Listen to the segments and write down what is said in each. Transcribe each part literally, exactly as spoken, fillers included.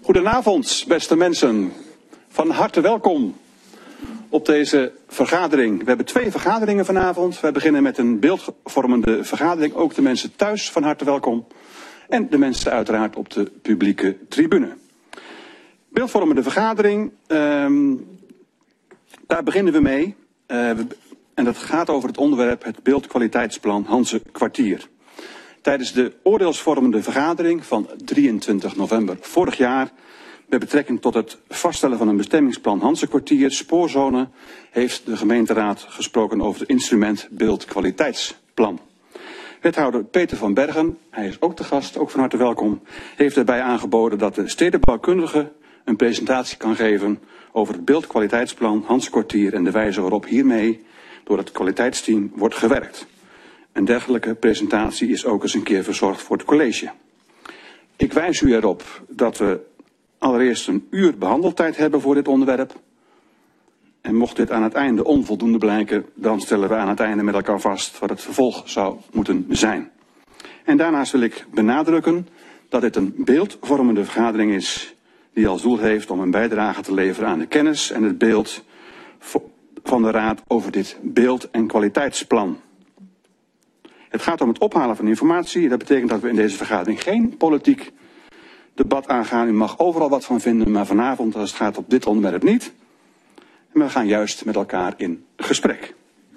Goedenavond, beste mensen. Van harte welkom op deze vergadering. We hebben twee vergaderingen vanavond. We beginnen met een beeldvormende vergadering. Ook de mensen thuis van harte welkom. En de mensen uiteraard op de publieke tribune. Beeldvormende vergadering, um, daar beginnen we mee. Uh, we, en dat gaat over het onderwerp het beeldkwaliteitsplan Hanze Kwartier. Tijdens de oordeelsvormende vergadering van drieëntwintig november vorig jaar, met betrekking tot het vaststellen van een bestemmingsplan Hanze Kwartier spoorzone, heeft de gemeenteraad gesproken over het instrument beeldkwaliteitsplan. Wethouder Peter van Bergen, hij is ook te gast, ook van harte welkom, heeft daarbij aangeboden dat de stedenbouwkundige een presentatie kan geven over het beeldkwaliteitsplan Hanze Kwartier en de wijze waarop hiermee door het kwaliteitsteam wordt gewerkt. Een dergelijke presentatie is ook eens een keer verzorgd voor het college. Ik wijs u erop dat we allereerst een uur behandeltijd hebben voor dit onderwerp. En mocht dit aan het einde onvoldoende blijken, dan stellen we aan het einde met elkaar vast wat het vervolg zou moeten zijn. En daarnaast wil ik benadrukken dat dit een beeldvormende vergadering is die als doel heeft om een bijdrage te leveren aan de kennis en het beeld van de Raad over dit beeld- en kwaliteitsplan. Het gaat om het ophalen van informatie. Dat betekent dat we in deze vergadering geen politiek debat aangaan. U mag overal wat van vinden, maar vanavond, als het gaat op dit onderwerp niet. En we gaan juist met elkaar in gesprek.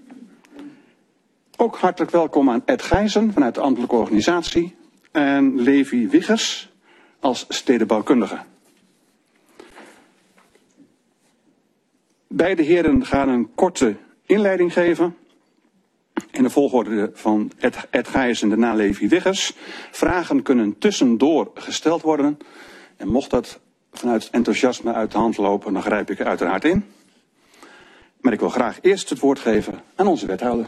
Ook hartelijk welkom aan Ed Gijzen vanuit de ambtelijke organisatie en Levi Wiggers als stedenbouwkundige. Beide heren gaan een korte inleiding geven. In de volgorde van Ed, Ed Gijzen en daarna Levi Wiggers. Vragen kunnen tussendoor gesteld worden. En mocht dat vanuit enthousiasme uit de hand lopen, dan grijp ik er uiteraard in. Maar ik wil graag eerst het woord geven aan onze wethouder.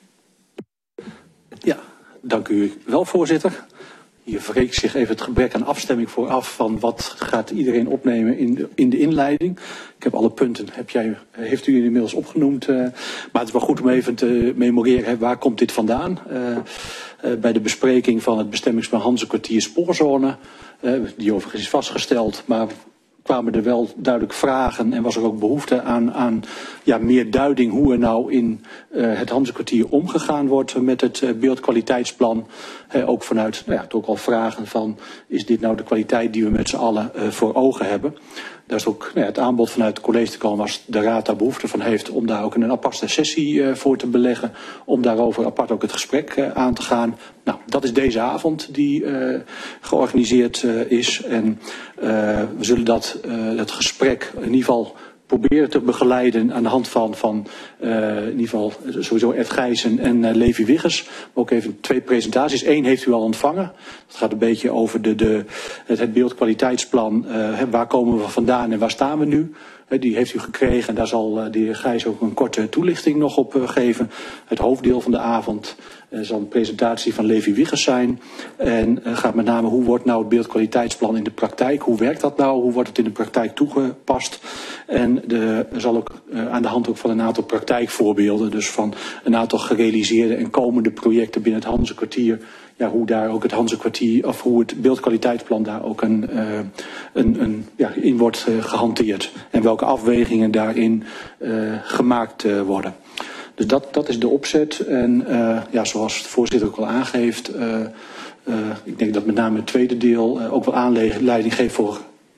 Ja, dank u wel, voorzitter. Hier wreekt zich even het gebrek aan afstemming vooraf van wat gaat iedereen opnemen in de, in de inleiding. Ik heb alle punten, heb jij, heeft u inmiddels opgenoemd. Uh, maar het is wel goed om even te memoreren, waar komt dit vandaan? Uh, uh, bij de bespreking van het bestemmingsplan Hanze Kwartier spoorzone, uh, die overigens is vastgesteld, maar kwamen er wel duidelijk vragen en was er ook behoefte aan, aan ja, meer duiding hoe er nou in uh, het Hanze Kwartier omgegaan wordt met het uh, beeldkwaliteitsplan. Uh, ook vanuit, nou ja, toch ook al vragen van, is dit nou de kwaliteit die we met z'n allen uh, voor ogen hebben? Daar is ook nou ja, het aanbod vanuit het college te komen als de raad daar behoefte van heeft om daar ook een aparte sessie uh, voor te beleggen. Om daarover apart ook het gesprek uh, aan te gaan. Nou, dat is deze avond die uh, georganiseerd uh, is. En uh, we zullen dat, uh, het gesprek in ieder geval proberen te begeleiden aan de hand van, van uh, in ieder geval sowieso Ed Gijzen en uh, Levi Wiggers. Ook even twee presentaties. Eén heeft u al ontvangen. Dat gaat een beetje over de, de, het, het beeldkwaliteitsplan. Uh, waar komen we vandaan en waar staan we nu? Uh, die heeft u gekregen en daar zal uh, de heer Gijs ook een korte toelichting nog op uh, geven. Het hoofddeel van de avond uh, zal een presentatie van Levi Wiggers zijn. En uh, gaat met name hoe wordt nou het beeldkwaliteitsplan in de praktijk? Hoe werkt dat nou? Hoe wordt het in de praktijk toegepast? En de, er zal ook uh, aan de hand ook van een aantal praktijkvoorbeelden, dus van een aantal gerealiseerde en komende projecten binnen het Hanze Kwartier, ja, hoe daar ook het Hanze Kwartier, of hoe het beeldkwaliteitsplan daar ook een, uh, een, een, ja, in wordt uh, gehanteerd. En welke afwegingen daarin uh, gemaakt uh, worden. Dus dat, dat is de opzet. En uh, ja, zoals de voorzitter ook al aangeeft, uh, uh, ik denk dat met name het tweede deel uh, ook wel aanleiding geeft voor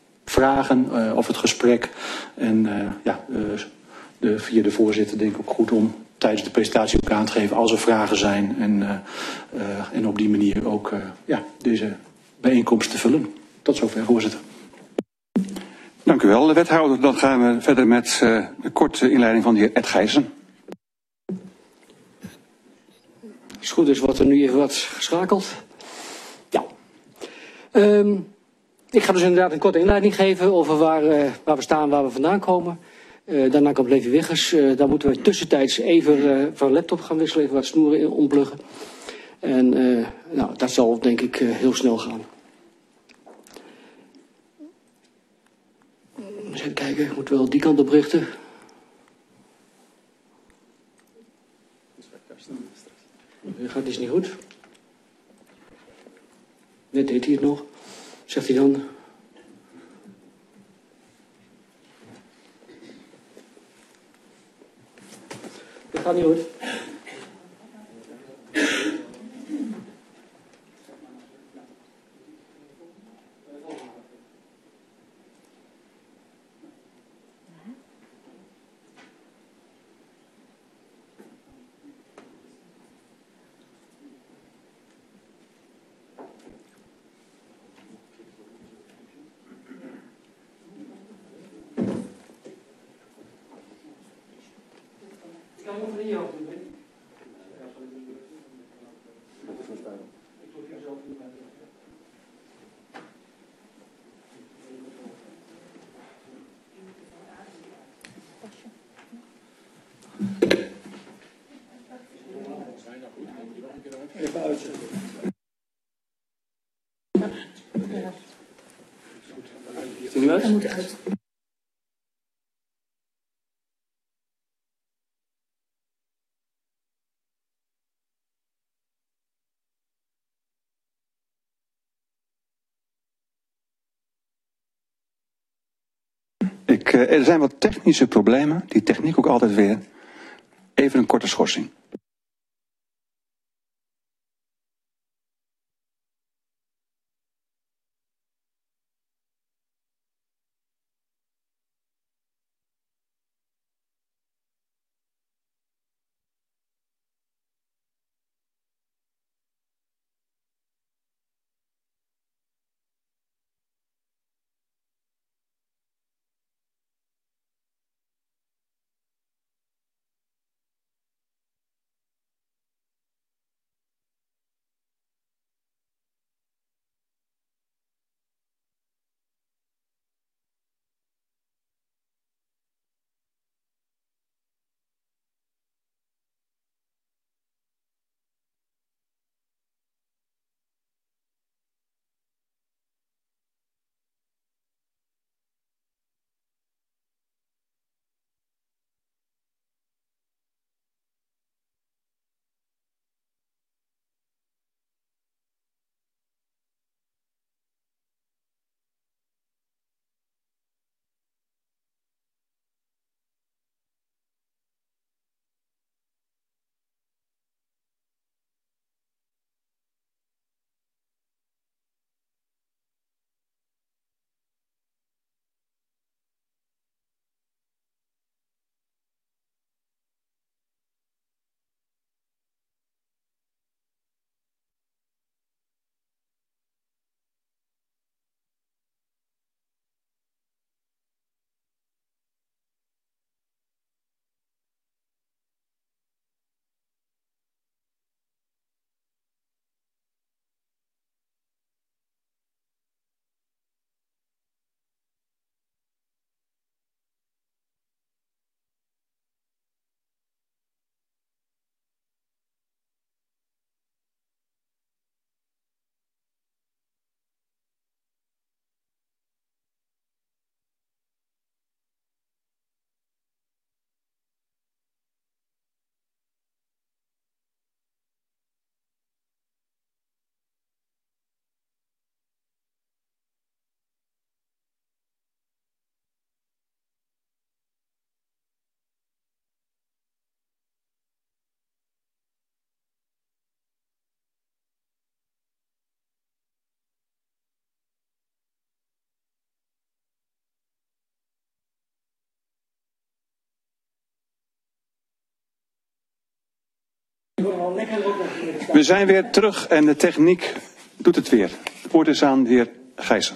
vragen uh, of het gesprek. En uh, ja, uh, de, via de voorzitter denk ik ook goed om tijdens de presentatie ook aan te geven als er vragen zijn. En, uh, uh, en op die manier ook uh, ja, deze bijeenkomst te vullen. Tot zover, voorzitter. Dank u wel, wethouder. Dan gaan we verder met uh, de korte inleiding van de heer Ed Gijzen. Als het goed is, wordt er nu even wat geschakeld. Ja. Um, Ik ga dus inderdaad een korte inleiding geven over waar, uh, waar we staan, waar we vandaan komen. Uh, daarna komt Levi Wiggers. Uh, dan moeten we tussentijds even uh, van laptop gaan wisselen, even wat snoeren ompluggen. En uh, nou, dat zal denk ik uh, heel snel gaan. Even kijken, ik moet wel die kant op richten. Gaat iets niet goed? Net deed hij het nog. Zegt hij dan? Gaat niet goed. Ik kan over hier ook doen. Even uitzetten. Is die nu uit? moet uit. Ik, uh, er zijn wat technische problemen, die techniek ook altijd weer. Even een korte schorsing. We zijn weer terug en de techniek doet het weer. Het woord is aan de heer Gijssen.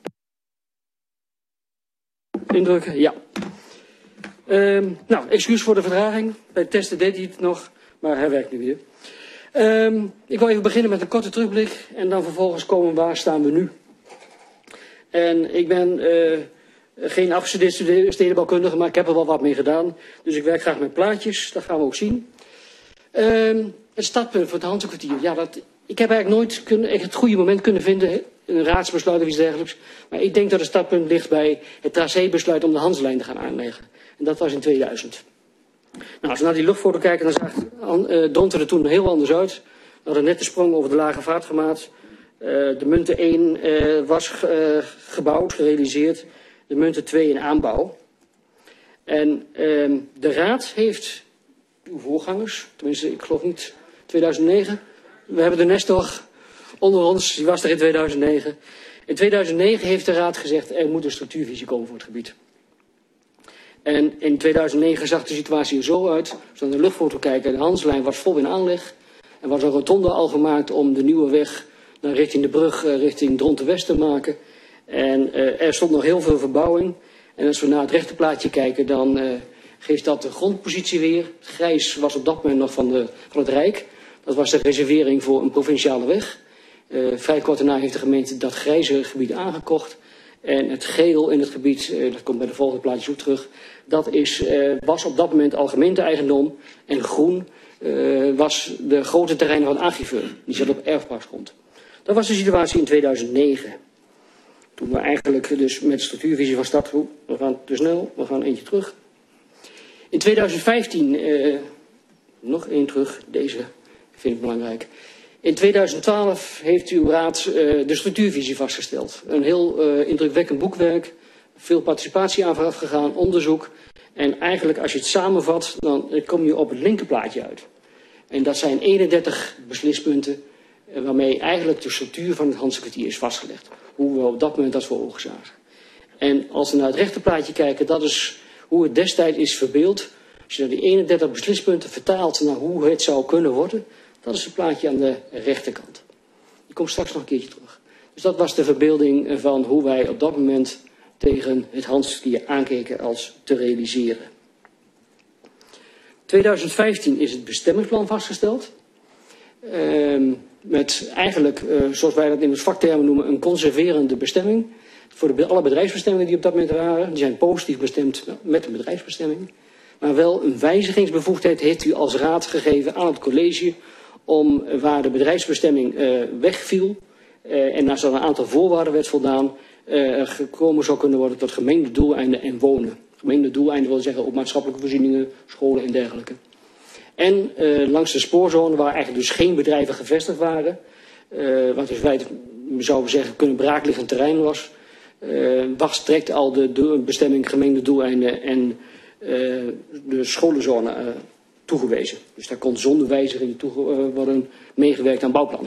Indrukken, ja. Um, nou, excuus voor de vertraging. Bij het testen deed hij het nog, maar hij werkt nu weer. Um, ik wil even beginnen met een korte terugblik en dan vervolgens komen waar staan we nu. En ik ben uh, geen afgestudeerd stedenbouwkundige, maar ik heb er wel wat mee gedaan. Dus ik werk graag met plaatjes, dat gaan we ook zien. Um, het startpunt voor het Hanzekwartier. Ja, dat, ik heb eigenlijk nooit kunnen, echt het goede moment kunnen vinden, een raadsbesluit of iets dergelijks. Maar ik denk dat het startpunt ligt bij het tracébesluit om de Hanselijn te gaan aanleggen. En dat was in tweeduizend. Nou, als we naar die luchtfoto kijken, dan zag uh, Dronten er toen heel anders uit. We hadden net de sprong over de lage vaartgemaat. Uh, de munten één uh, was uh, gebouwd, gerealiseerd. De munten twee in aanbouw. En uh, de Raad heeft uw voorgangers. Tenminste, ik geloof niet tweeduizend negen. We hebben de Nestor onder ons, die was er in tweeduizend negen. In tweeduizend negen heeft de Raad gezegd, er moet een structuurvisie komen voor het gebied. En in tweeduizend negen zag de situatie er zo uit. Als we naar de luchtfoto kijken, de Hanslijn was vol in aanleg. Er was een rotonde al gemaakt om de nieuwe weg naar richting de brug, richting Dronten-West te maken. En uh, er stond nog heel veel verbouwing. En als we naar het rechterplaatje kijken, dan uh, geeft dat de grondpositie weer. Het grijs was op dat moment nog van, de, van het Rijk. Dat was de reservering voor een provinciale weg. Uh, vrij kort daarna heeft de gemeente dat grijze gebied aangekocht. En het geel in het gebied, uh, dat komt bij de volgende plaatjes ook terug, dat is, uh, was op dat moment al gemeente-eigendom. En groen uh, was de grote terreinen van Agifum. Die zat op erfpachtsgrond. Dat was de situatie in tweeduizend negen. Toen we eigenlijk dus met de structuurvisie van start, we gaan te snel, we gaan eentje terug. In tweeduizend vijftien, uh, nog één terug, deze vind ik belangrijk. In tweeduizend twaalf heeft uw raad uh, de structuurvisie vastgesteld. Een heel uh, indrukwekkend boekwerk, veel participatie aan vooraf gegaan, onderzoek. En eigenlijk als je het samenvat, dan kom je op het linkerplaatje uit. En dat zijn eenendertig beslispunten uh, waarmee eigenlijk de structuur van het Hansekwartier is vastgelegd. Hoe we op dat moment dat voor ogen zagen. En als we naar het rechterplaatje kijken, dat is hoe het destijds is verbeeld. Als je die eenendertig beslispunten vertaalt naar hoe het zou kunnen worden, dat is het plaatje aan de rechterkant. Die komt straks nog een keertje terug. Dus dat was de verbeelding van hoe wij op dat moment tegen het Hansekwartier aankeken als te realiseren. tweeduizend vijftien is het bestemmingsplan vastgesteld. Uh, met eigenlijk, uh, zoals wij dat in het vaktermen noemen, een conserverende bestemming. Voor de, alle bedrijfsbestemmingen die op dat moment waren, die zijn positief bestemd met een bedrijfsbestemming. Maar wel een wijzigingsbevoegdheid heeft u als raad gegeven aan het college om waar de bedrijfsbestemming uh, wegviel uh, en als er een aantal voorwaarden werd voldaan, uh, gekomen zou kunnen worden tot gemeende doeleinden en wonen. Gemeende doeleinden wil zeggen op maatschappelijke voorzieningen, scholen en dergelijke. En uh, langs de spoorzone waar eigenlijk dus geen bedrijven gevestigd waren, uh, wat dus wij zouden zeggen kunnen braakliggend terrein was, uh, was direct al de, de bestemming gemeende doeleinden en uh, de scholenzone uh, toegewezen. Dus daar kon zonder wijziging toe uh, worden meegewerkt aan bouwplannen.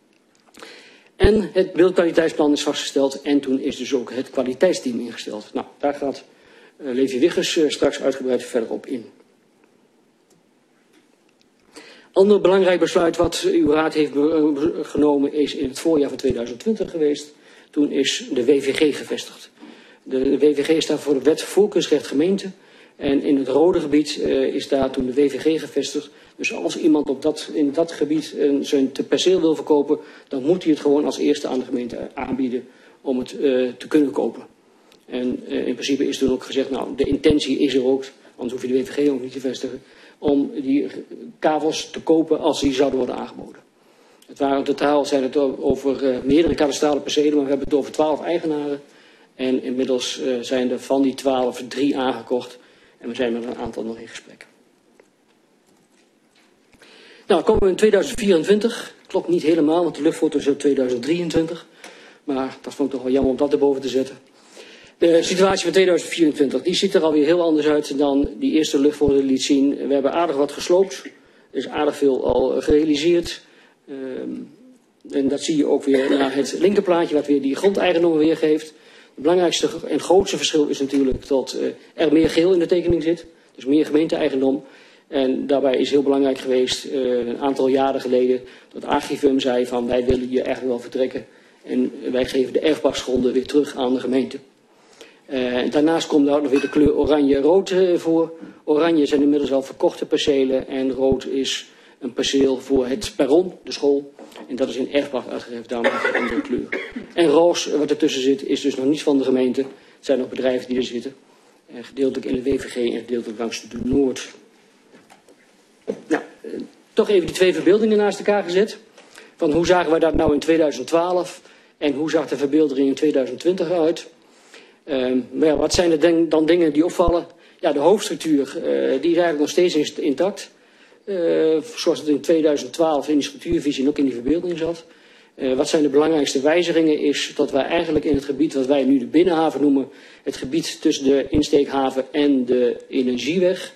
En het beeldkwaliteitsplan is vastgesteld en toen is dus ook het kwaliteitsteam ingesteld. Nou, daar gaat uh, Levi Wiggers uh, straks uitgebreid verder op in. Ander belangrijk besluit wat uw raad heeft genomen is in het voorjaar van tweeduizend twintig geweest. Toen is de W V G gevestigd. De W V G staat voor de Wet Voorkeursrecht Gemeente. En in het rode gebied uh, is daar toen de W V G gevestigd. Dus als iemand op dat, in dat gebied uh, zijn perceel wil verkopen, dan moet hij het gewoon als eerste aan de gemeente aanbieden om het uh, te kunnen kopen. En uh, in principe is toen ook gezegd, nou de intentie is er ook, anders hoef je de W V G ook niet te vestigen, om die kavels te kopen als die zouden worden aangeboden. Het waren in totaal zijn het over uh, meerdere kadastrale percelen, maar we hebben het over twaalf eigenaren. En inmiddels uh, zijn er van die twaalf drie aangekocht. En we zijn met een aantal nog in gesprek. Nou, komen we in tweeduizend vierentwintig. Klopt niet helemaal, want de luchtfoto is uit tweeduizend drieëntwintig. Maar dat vond ik toch wel jammer om dat erboven te zetten. De situatie van tweeduizend vierentwintig, die ziet er alweer heel anders uit dan die eerste luchtfoto liet zien. We hebben aardig wat gesloopt. Er is aardig veel al gerealiseerd. Um, en dat zie je ook weer naar het linkerplaatje, wat weer die grondeigendommen weergeeft. Het belangrijkste en grootste verschil is natuurlijk dat uh, er meer geel in de tekening zit. Dus meer gemeente-eigendom. En daarbij is heel belangrijk geweest, uh, een aantal jaren geleden, dat Agifum zei van wij willen hier eigenlijk wel vertrekken. En wij geven de erfpachtsgronden weer terug aan de gemeente. Uh, daarnaast komt daar nog weer de kleur oranje-rood uh, voor. Oranje zijn inmiddels al verkochte percelen en rood is een perceel voor het perron, de school. En dat is in erfpacht uitgegeven, daarom heeft het een andere kleur. En roze, wat ertussen zit, is dus nog niet van de gemeente. Het zijn nog bedrijven die er zitten. En gedeeltelijk in de W V G en gedeeltelijk langs de Noord. Nou, uh, toch even die twee verbeeldingen naast elkaar gezet. Van hoe zagen wij dat nou in tweeduizend twaalf en hoe zag de verbeelding in tweeduizend twintig uit? Uh, maar ja, wat zijn er dan dingen die opvallen? Ja, de hoofdstructuur, uh, die is eigenlijk nog steeds intact. Uh, zoals het in tweeduizend twaalf in die structuurvisie en ook in die verbeelding zat. Uh, wat zijn de belangrijkste wijzigingen is dat wij eigenlijk in het gebied wat wij nu de binnenhaven noemen, het gebied tussen de insteekhaven en de energieweg,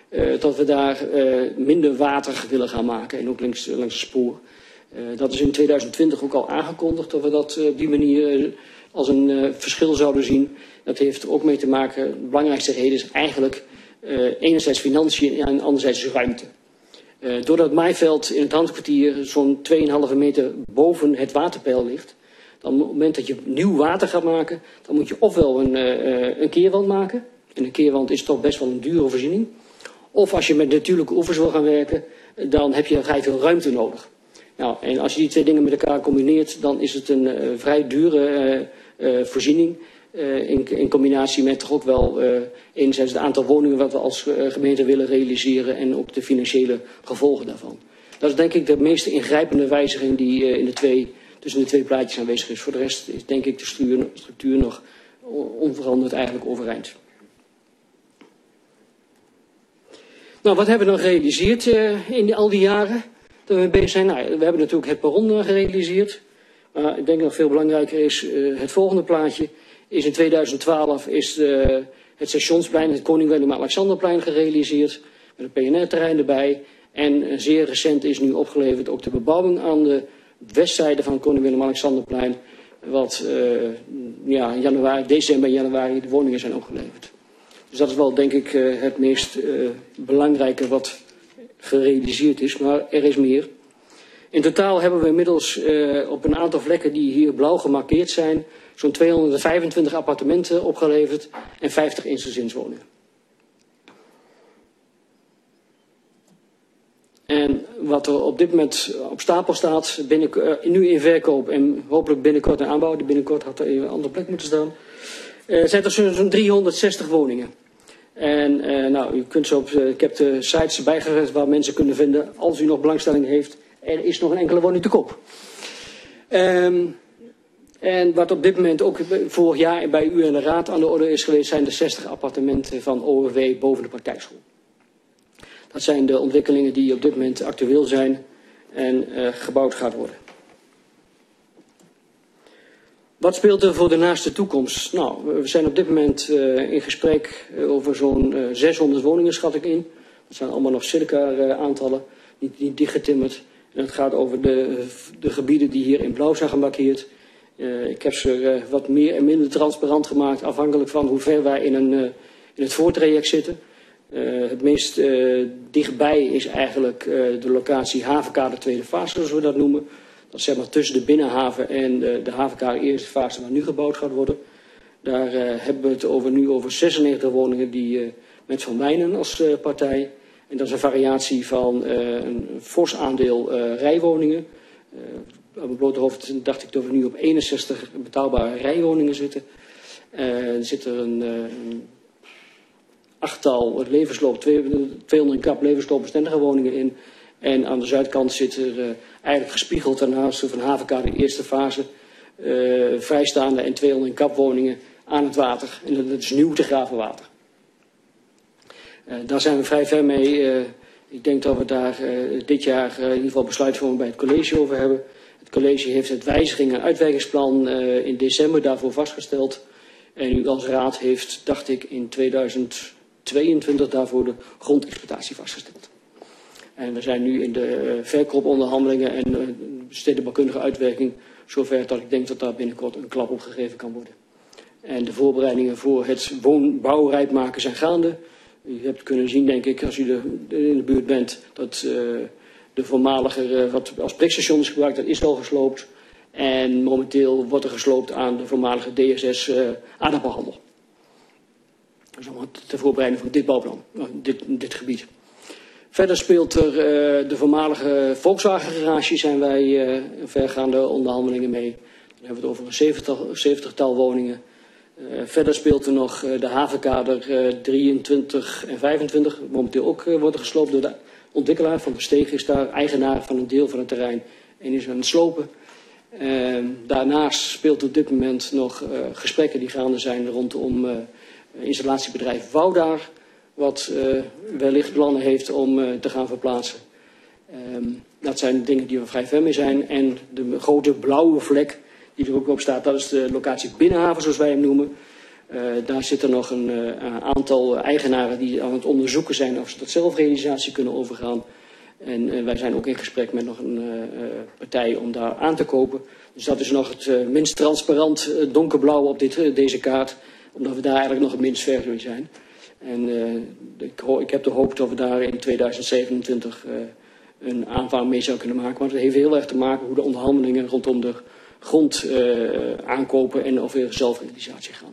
uh, dat we daar uh, minder water willen gaan maken. En ook langs, langs het spoor. Uh, dat is in tweeduizend twintig ook al aangekondigd dat we dat uh, op die manier uh, als een uh, verschil zouden zien. Dat heeft er ook mee te maken, de belangrijkste reden is eigenlijk uh, enerzijds financiën en anderzijds ruimte. Uh, doordat het maaiveld in het Hanskwartier zo'n twee komma vijf meter boven het waterpeil ligt, dan op het moment dat je nieuw water gaat maken, dan moet je ofwel een, uh, een keerwand maken. En een keerwand is toch best wel een dure voorziening. Of als je met natuurlijke oevers wil gaan werken, dan heb je vrij veel ruimte nodig. Nou, en als je die twee dingen met elkaar combineert, dan is het een uh, vrij dure uh, uh, voorziening. Uh, in, in combinatie met toch ook wel uh, enerzijds het aantal woningen wat we als uh, gemeente willen realiseren en ook de financiële gevolgen daarvan. Dat is denk ik de meest ingrijpende wijziging die uh, in de twee, tussen de twee plaatjes aanwezig is. Voor de rest is denk ik de structuur, structuur nog onveranderd eigenlijk overeind. Nou, wat hebben we dan gerealiseerd uh, in die, al die jaren dat we bezig zijn? Nou, we hebben natuurlijk het perron uh, gerealiseerd. Maar ik denk nog veel belangrijker is uh, het volgende plaatje. Is in tweeduizend twaalf is de, het stationsplein, het Koning Willem-Alexanderplein gerealiseerd. Met een P N R-terrein erbij. En zeer recent is nu opgeleverd ook de bebouwing aan de westzijde van het Koning Willem-Alexanderplein. Wat uh, ja, in januari, december en januari de woningen zijn opgeleverd. Dus dat is wel denk ik uh, het meest uh, belangrijke wat gerealiseerd is. Maar er is meer. In totaal hebben we inmiddels uh, op een aantal vlekken die hier blauw gemarkeerd zijn, zo'n tweehonderdvijfentwintig appartementen opgeleverd en vijftig eensgezinswoningen. En wat er op dit moment op stapel staat, binnen, uh, nu in verkoop en hopelijk binnenkort in aanbouw, binnenkort had er even een andere plek moeten staan, uh, zijn er zo'n driehonderdzestig woningen. En uh, nou, u kunt zo op, uh, ik heb de sites erbij gezet waar mensen kunnen vinden, als u nog belangstelling heeft, er is nog een enkele woning te koop. Um, En wat op dit moment ook vorig jaar bij u en de Raad aan de orde is geweest, zijn de zestig appartementen van O R W boven de praktijkschool. Dat zijn de ontwikkelingen die op dit moment actueel zijn en uh, gebouwd gaat worden. Wat speelt er voor de naaste toekomst? Nou, we zijn op dit moment uh, in gesprek over zo'n uh, zeshonderd woningen, schat ik in. Dat zijn allemaal nog circa uh, aantallen, niet, niet dichtgetimmerd. En het gaat over de, de gebieden die hier in blauw zijn gemarkeerd. Uh, ik heb ze uh, wat meer en minder transparant gemaakt, afhankelijk van hoe ver wij in, een, uh, in het voortraject zitten. Uh, het meest uh, dichtbij is eigenlijk uh, de locatie havenkade tweede fase, zoals we dat noemen. Dat is zeg maar tussen de binnenhaven en de, de havenkade eerste fase waar nu gebouwd gaat worden. Daar uh, hebben we het over, nu over zesennegentig woningen die, uh, met Van Wijnen als uh, partij. En dat is een variatie van uh, een fors aandeel uh, rijwoningen. Uh, Op het blote hoofd dacht ik dat we nu op eenenzestig betaalbare rijwoningen zitten. Uh, er zit er een, uh, een achttal levensloop, tweehonderd kap levensloopbestendige woningen in. En aan de zuidkant zit er uh, eigenlijk gespiegeld daarnaast van havenkade eerste fase uh, vrijstaande en tweehonderd kap woningen aan het water. En dat is nieuw te graven water. Uh, daar zijn we vrij ver mee. Uh, ik denk dat we daar uh, dit jaar uh, in ieder geval besluitvorming bij het college over hebben. Het college heeft het wijziging- en uitwerkingsplan uh, in december daarvoor vastgesteld. En u als raad heeft, dacht ik, in tweeduizend tweeëntwintig daarvoor de grondexploitatie vastgesteld. En we zijn nu in de uh, verkooponderhandelingen en uh, stedenbouwkundige uitwerking zover dat ik denk dat daar binnenkort een klap op gegeven kan worden. En de voorbereidingen voor het woonbouwrijp maken zijn gaande. U hebt kunnen zien, denk ik, als u de, de, in de buurt bent, dat uh, de voormalige, uh, wat als prikstation is gebruikt, dat is al gesloopt. En momenteel wordt er gesloopt aan de voormalige D S S uh, aardappelhandel. Dat is allemaal ter voorbereiding van dit bouwplan, uh, dit, dit gebied. Verder speelt er uh, de voormalige Volkswagen garage, zijn wij uh, vergaande onderhandelingen mee. Dan hebben we het over een zeventig, zeventigtal woningen. Uh, verder speelt er nog uh, de havenkader uh, drieëntwintig en vijfentwintig. Momenteel ook uh, worden gesloopt door de ontwikkelaar van de Steeg, is daar eigenaar van een deel van het terrein en is aan het slopen. Uh, daarnaast speelt op dit moment nog uh, gesprekken die gaande zijn rondom uh, installatiebedrijf Woudaar, wat uh, wellicht plannen heeft om uh, te gaan verplaatsen. Um, dat zijn dingen die we vrij ver mee zijn. En de grote blauwe vlek die er ook op staat, dat is de locatie Binnenhaven, zoals wij hem noemen. Uh, daar zitten nog een uh, aantal eigenaren die aan het onderzoeken zijn of ze tot zelfrealisatie kunnen overgaan. En uh, wij zijn ook in gesprek met nog een uh, partij om daar aan te kopen. Dus dat is nog het uh, minst transparant uh, donkerblauw op dit, uh, deze kaart. Omdat we daar eigenlijk nog het minst ver mee zijn. En uh, ik, ik heb de hoop dat we daar in tweeduizend zevenentwintig uh, een aanvang mee zouden kunnen maken. Maar het heeft heel erg te maken hoe de onderhandelingen rondom de grond uh, aankopen en of weer zelfrealisatie gaan.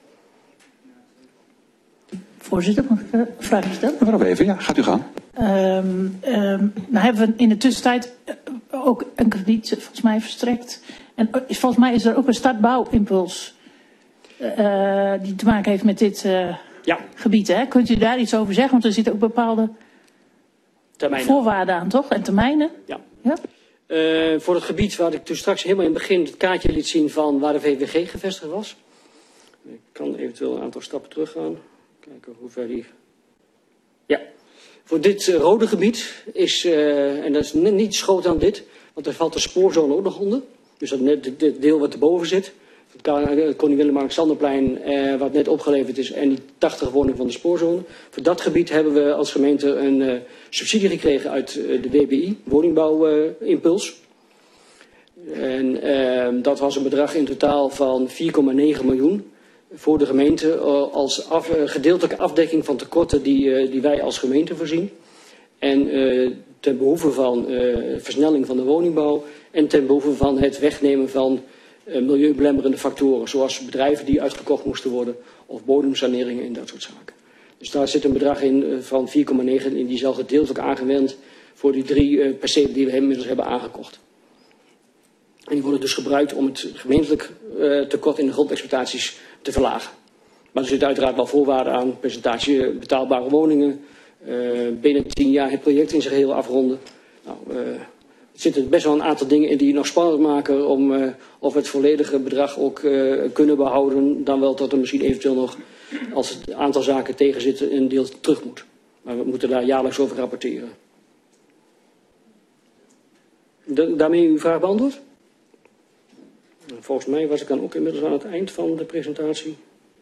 Voorzitter, mag ik een vraag stellen? Mevrouw Wever, ja, gaat u gaan. Um, um, nou hebben we in de tussentijd ook een krediet volgens mij verstrekt. En volgens mij is er ook een startbouwimpuls uh, die te maken heeft met dit uh, ja. gebied. Hè? Kunt u daar iets over zeggen? Want er zitten ook bepaalde termijnen. Voorwaarden aan, toch? En termijnen? Ja. ja? Uh, voor het gebied waar ik toen straks helemaal in het begin het kaartje liet zien van waar de V V G gevestigd was. Ik kan eventueel een aantal stappen teruggaan. Kijken hoe ver die... Ja. Voor dit uh, rode gebied is, uh, en dat is net niet groter dan dit, want er valt de spoorzone ook nog onder. Dus dat net dit deel wat erboven zit. Het Koning Willem-Alexanderplein, uh, wat net opgeleverd is, en die tachtig woningen van de spoorzone. Voor dat gebied hebben we als gemeente een uh, subsidie gekregen uit uh, de W B I, woningbouwimpuls. Uh, en uh, dat was een bedrag in totaal van vier komma negen miljoen. Voor de gemeente als af, gedeeltelijke afdekking van tekorten die, die wij als gemeente voorzien. En uh, ten behoeve van uh, versnelling van de woningbouw en ten behoeve van het wegnemen van uh, milieubelemmerende factoren. Zoals bedrijven die uitgekocht moesten worden of bodemsaneringen en dat soort zaken. Dus daar zit een bedrag in uh, van vier komma negen en die is al gedeeltelijk aangewend voor die drie uh, percelen die we inmiddels hebben aangekocht. En die worden dus gebruikt om het gemeentelijk uh, tekort in de grondexploitaties te verlagen. Maar er zitten uiteraard wel voorwaarden aan. Percentage betaalbare woningen. Uh, binnen tien jaar het project in zijn geheel afronden. Nou, uh, er zitten best wel een aantal dingen in die nog spannend maken om uh, of we het volledige bedrag ook uh, kunnen behouden. Dan wel tot er misschien eventueel nog, als het aantal zaken tegenzitten, een deel terug moet. Maar we moeten daar jaarlijks over rapporteren. De, daarmee uw vraag beantwoord? Volgens mij was ik dan ook inmiddels aan het eind van de presentatie.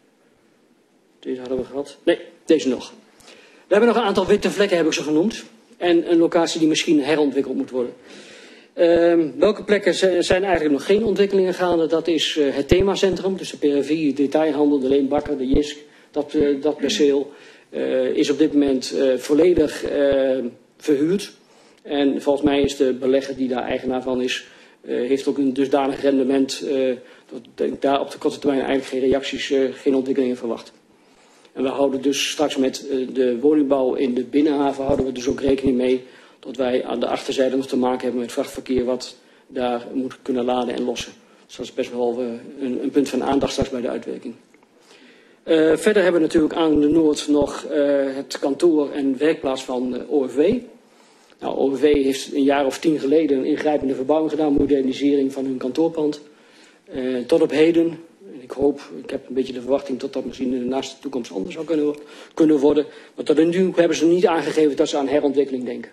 Deze hadden we gehad. Nee, deze nog. We hebben nog een aantal witte vlekken, heb ik ze genoemd. En een locatie die misschien herontwikkeld moet worden. Uh, welke plekken zijn eigenlijk nog geen ontwikkelingen gaande? Dat is uh, het themacentrum, dus de periferie, de detailhandel, de Leenbakker, de Jisk. Dat, uh, dat perceel uh, is op dit moment uh, volledig uh, verhuurd. En volgens mij is de belegger die daar eigenaar van is, Uh, heeft ook een dusdanig rendement uh, dat ik daar op de korte termijn eigenlijk geen reacties, uh, geen ontwikkelingen verwacht. En we houden dus straks met uh, de woningbouw in de binnenhaven houden we dus ook rekening mee dat wij aan de achterzijde nog te maken hebben met vrachtverkeer wat daar moet kunnen laden en lossen. Dus dat is best wel uh, een, een punt van aandacht straks bij de uitwerking. Uh, verder hebben we natuurlijk aan de Noord nog uh, het kantoor en werkplaats van uh, O F W. Nou, O F W heeft een jaar of tien geleden een ingrijpende verbouwing gedaan, modernisering van hun kantoorpand. Uh, tot op heden, en ik hoop, ik heb een beetje de verwachting dat dat misschien in de naaste toekomst anders zou kunnen, kunnen worden. Maar tot nu hebben ze niet aangegeven dat ze aan herontwikkeling denken.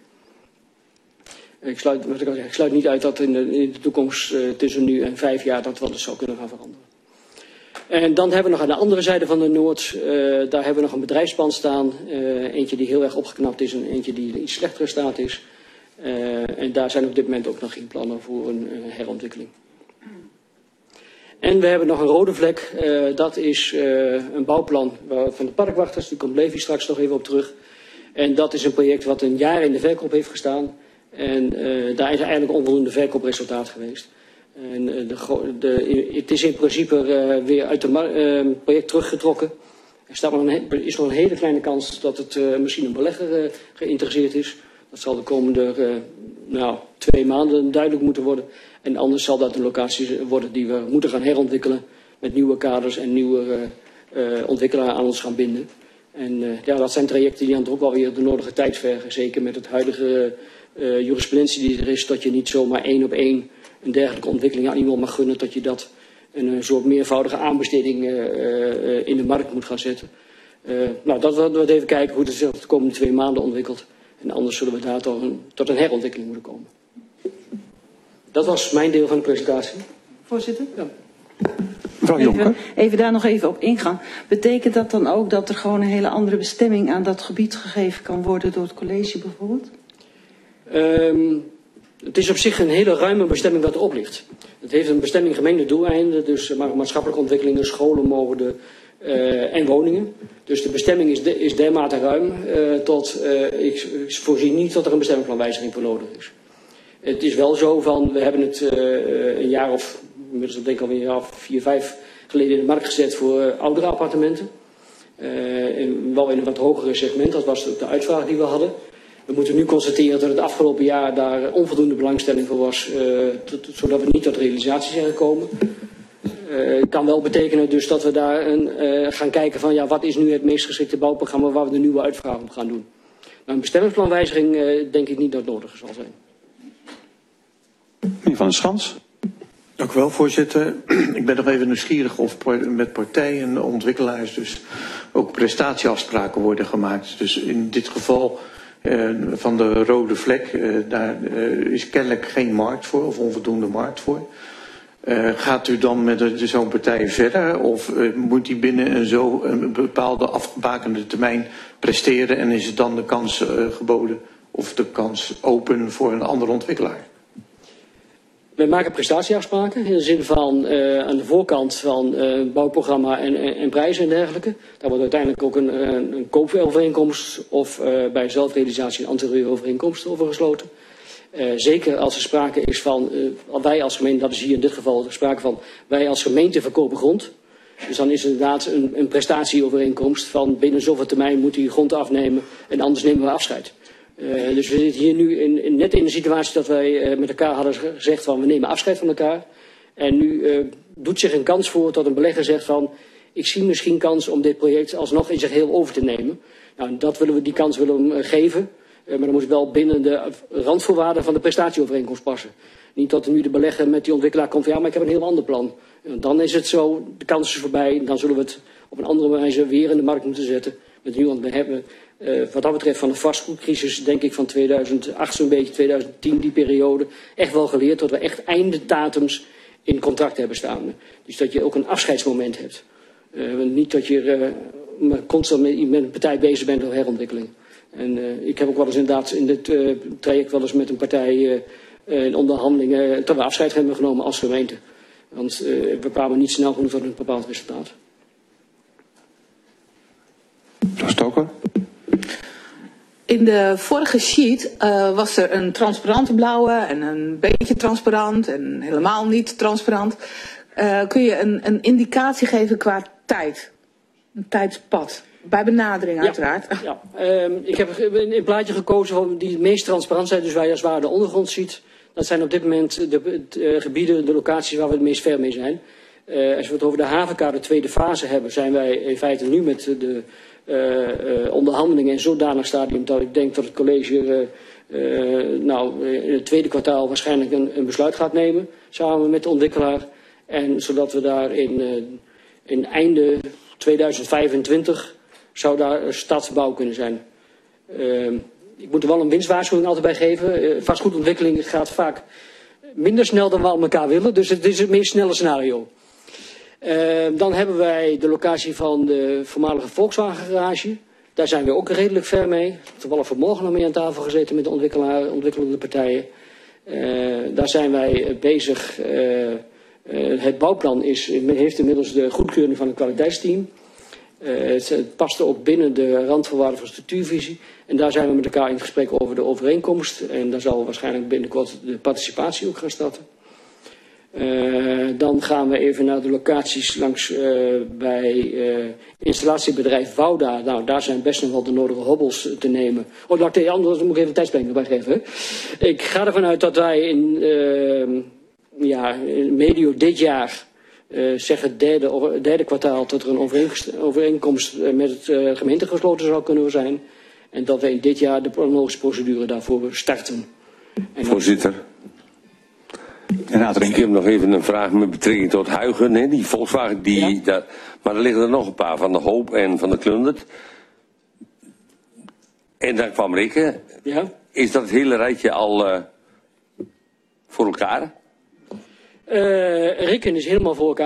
Ik sluit, wat ik, al zeg, ik sluit niet uit dat in de, in de toekomst uh, tussen nu en vijf jaar dat wel eens zou kunnen gaan veranderen. En dan hebben we nog aan de andere zijde van de Noord, uh, daar hebben we nog een bedrijfspand staan. Uh, eentje die heel erg opgeknapt is en eentje die in iets slechtere staat is. Uh, en daar zijn op dit moment ook nog geen plannen voor een uh, herontwikkeling. En we hebben nog een rode vlek, uh, dat is uh, een bouwplan van de parkwachters. Die komt Levi straks nog even op terug. En dat is een project wat een jaar in de verkoop heeft gestaan. En uh, daar is eigenlijk onvoldoende verkoopresultaat geweest. En de, de, het is in principe uh, weer uit het uh, project teruggetrokken. Er staat nog een, is nog een hele kleine kans dat het uh, misschien een belegger uh, geïnteresseerd is. Dat zal de komende uh, nou, twee maanden duidelijk moeten worden. En anders zal dat een locatie worden die we moeten gaan herontwikkelen. Met nieuwe kaders en nieuwe uh, uh, ontwikkelaars aan ons gaan binden. En uh, ja, dat zijn trajecten die dan ook wel weer de nodige tijd vergen. Zeker met het huidige uh, jurisprudentie die er is. Dat je niet zomaar één op één een dergelijke ontwikkeling aan iemand mag gunnen, dat je dat een, een soort meervoudige aanbesteding uh, uh, in de markt moet gaan zetten. Uh, nou, dat we, we even kijken hoe het zich de komende twee maanden ontwikkelt. En anders zullen we daar tot een, tot een herontwikkeling moeten komen. Dat was mijn deel van de presentatie. Voorzitter? Ja. Mevrouw Jonker. Even, even daar nog even op ingaan. Betekent dat dan ook dat er gewoon een hele andere bestemming aan dat gebied gegeven kan worden door het college bijvoorbeeld? Um, het is op zich een hele ruime bestemming wat erop ligt. Het heeft een bestemming gemengde doeleinden, dus maatschappelijke ontwikkelingen, scholen mogen de, uh, en woningen. Dus de bestemming is, de, is dermate ruim uh, tot, uh, ik, ik voorzie niet dat er een bestemmingsplanwijziging voor nodig is. Het is wel zo van, we hebben het uh, een jaar of, inmiddels denk ik alweer een jaar of vier, vijf geleden in de markt gezet voor uh, oudere appartementen. Uh, in, wel in een wat hogere segment, dat was de uitvraag die we hadden. We moeten nu constateren dat het afgelopen jaar daar onvoldoende belangstelling voor was, uh, tot, zodat we niet tot realisatie zijn gekomen. Het uh, kan wel betekenen dus dat we daar een, uh, gaan kijken van ja, wat is nu het meest geschikte bouwprogramma waar we de nieuwe uitvraag op gaan doen. Maar een bestemmingsplanwijziging uh, denk ik niet dat nodig zal zijn. Meneer Van der Schans. Dank u wel, voorzitter. Ik ben nog even nieuwsgierig of met partijen en ontwikkelaars dus ook prestatieafspraken worden gemaakt. Dus in dit geval uh, van de rode vlek, uh, daar uh, is kennelijk geen markt voor of onvoldoende markt voor. Uh, gaat u dan met zo'n partij verder of uh, moet die binnen een, zo, een bepaalde afgebakende termijn presteren en is het dan de kans uh, geboden of de kans open voor een andere ontwikkelaar? We maken prestatieafspraken in de zin van uh, aan de voorkant van uh, bouwprogramma en, en, en prijzen en dergelijke. Daar wordt uiteindelijk ook een, een, een koopovereenkomst of uh, bij zelfrealisatie een anterieure overeenkomst over gesloten. Uh, zeker als er sprake is van, uh, wij als gemeente, dat is hier in dit geval sprake van, wij als gemeente verkopen grond. Dus dan is er inderdaad een, een prestatieovereenkomst van binnen zoveel termijn moet die grond afnemen en anders nemen we afscheid. Uh, dus we zitten hier nu in, in, net in de situatie dat wij uh, met elkaar hadden gezegd van we nemen afscheid van elkaar. En nu uh, doet zich een kans voor dat een belegger zegt van ik zie misschien kans om dit project alsnog in zich heel over te nemen. Nou, dat willen we, die kans willen we hem uh, geven. Uh, maar dan moet het wel binnen de randvoorwaarden van de prestatieovereenkomst passen. Niet dat er nu de belegger met die ontwikkelaar komt van ja maar ik heb een heel ander plan. En dan is het zo, de kans is voorbij. Dan zullen we het op een andere wijze weer in de markt moeten zetten. Met nu, want we hebben uh, wat dat betreft van de vastgoedcrisis denk ik van tweeduizend acht zo'n beetje, tweeduizend tien die periode. Echt wel geleerd dat we echt eindedatums in contract hebben staan. Dus dat je ook een afscheidsmoment hebt. Uh, niet dat je uh, constant met, met een partij bezig bent door herontwikkeling. En uh, ik heb ook wel eens inderdaad in dit uh, traject wel eens met een partij uh, uh, in onderhandelingen dat we afscheid hebben genomen als gemeente. Want uh, we kwamen niet snel genoeg tot een bepaald resultaat. Mevrouw Stoker. In de vorige sheet uh, was er een transparante blauwe en een beetje transparant en helemaal niet transparant. Uh, kun je een, een indicatie geven qua tijd? Een tijdspad? Bij benadering uiteraard. Ja, ja. Um, ik heb een plaatje gekozen die het meest transparant zijn, dus waar je als ware de ondergrond ziet. Dat zijn op dit moment de, de, de gebieden, de locaties waar we het meest ver mee zijn. Uh, als we het over de havenkade tweede fase hebben, zijn wij in feite nu met de uh, uh, onderhandelingen in zodanig stadium dat ik denk dat het college uh, uh, nou, in het tweede kwartaal waarschijnlijk een, een besluit gaat nemen, samen met de ontwikkelaar. En zodat we daar in, uh, in einde tweeduizend vijfentwintig zou daar stadsbouw kunnen zijn. Uh, ik moet er wel een winstwaarschuwing altijd bij geven. Uh, vastgoedontwikkeling gaat vaak minder snel dan we al elkaar willen. Dus het is het meest snelle scenario. Uh, dan hebben wij de locatie van de voormalige Volkswagen garage. Daar zijn we ook redelijk ver mee. Toevallig vanmorgen nog mee aan tafel gezeten met de ontwikkelaar, ontwikkelende partijen. Uh, daar zijn wij bezig. Uh, uh, het bouwplan is, heeft inmiddels de goedkeuring van het kwaliteitsteam. Uh, het, het past ook binnen de randvoorwaarden van structuurvisie. En daar zijn we met elkaar in gesprek over de overeenkomst. En daar zal waarschijnlijk binnenkort de participatie ook gaan starten. Uh, dan gaan we even naar de locaties langs uh, bij uh, installatiebedrijf Wouda. Nou, daar zijn best nog wel de nodige hobbels te nemen. Oh, laat ik anders moet ik even een tijdsplanning erbij geven. Hè? Ik ga ervan uit dat wij in, uh, ja, medio dit jaar, uh, zeg het derde, derde kwartaal, dat er een overeenkomst met het uh, gemeente gesloten zou kunnen zijn. En dat wij in dit jaar de planologische procedure daarvoor starten. En Voorzitter. Ik heb nog even een vraag met betrekking tot Huigen, hè, die Volkswagen, die, ja. daar, maar er liggen er nog een paar, van de Hoop en van de Klundert. En dan kwam Rikke. Ja. Is dat hele rijtje al uh, voor elkaar? Uh, Rikken is helemaal voor elkaar.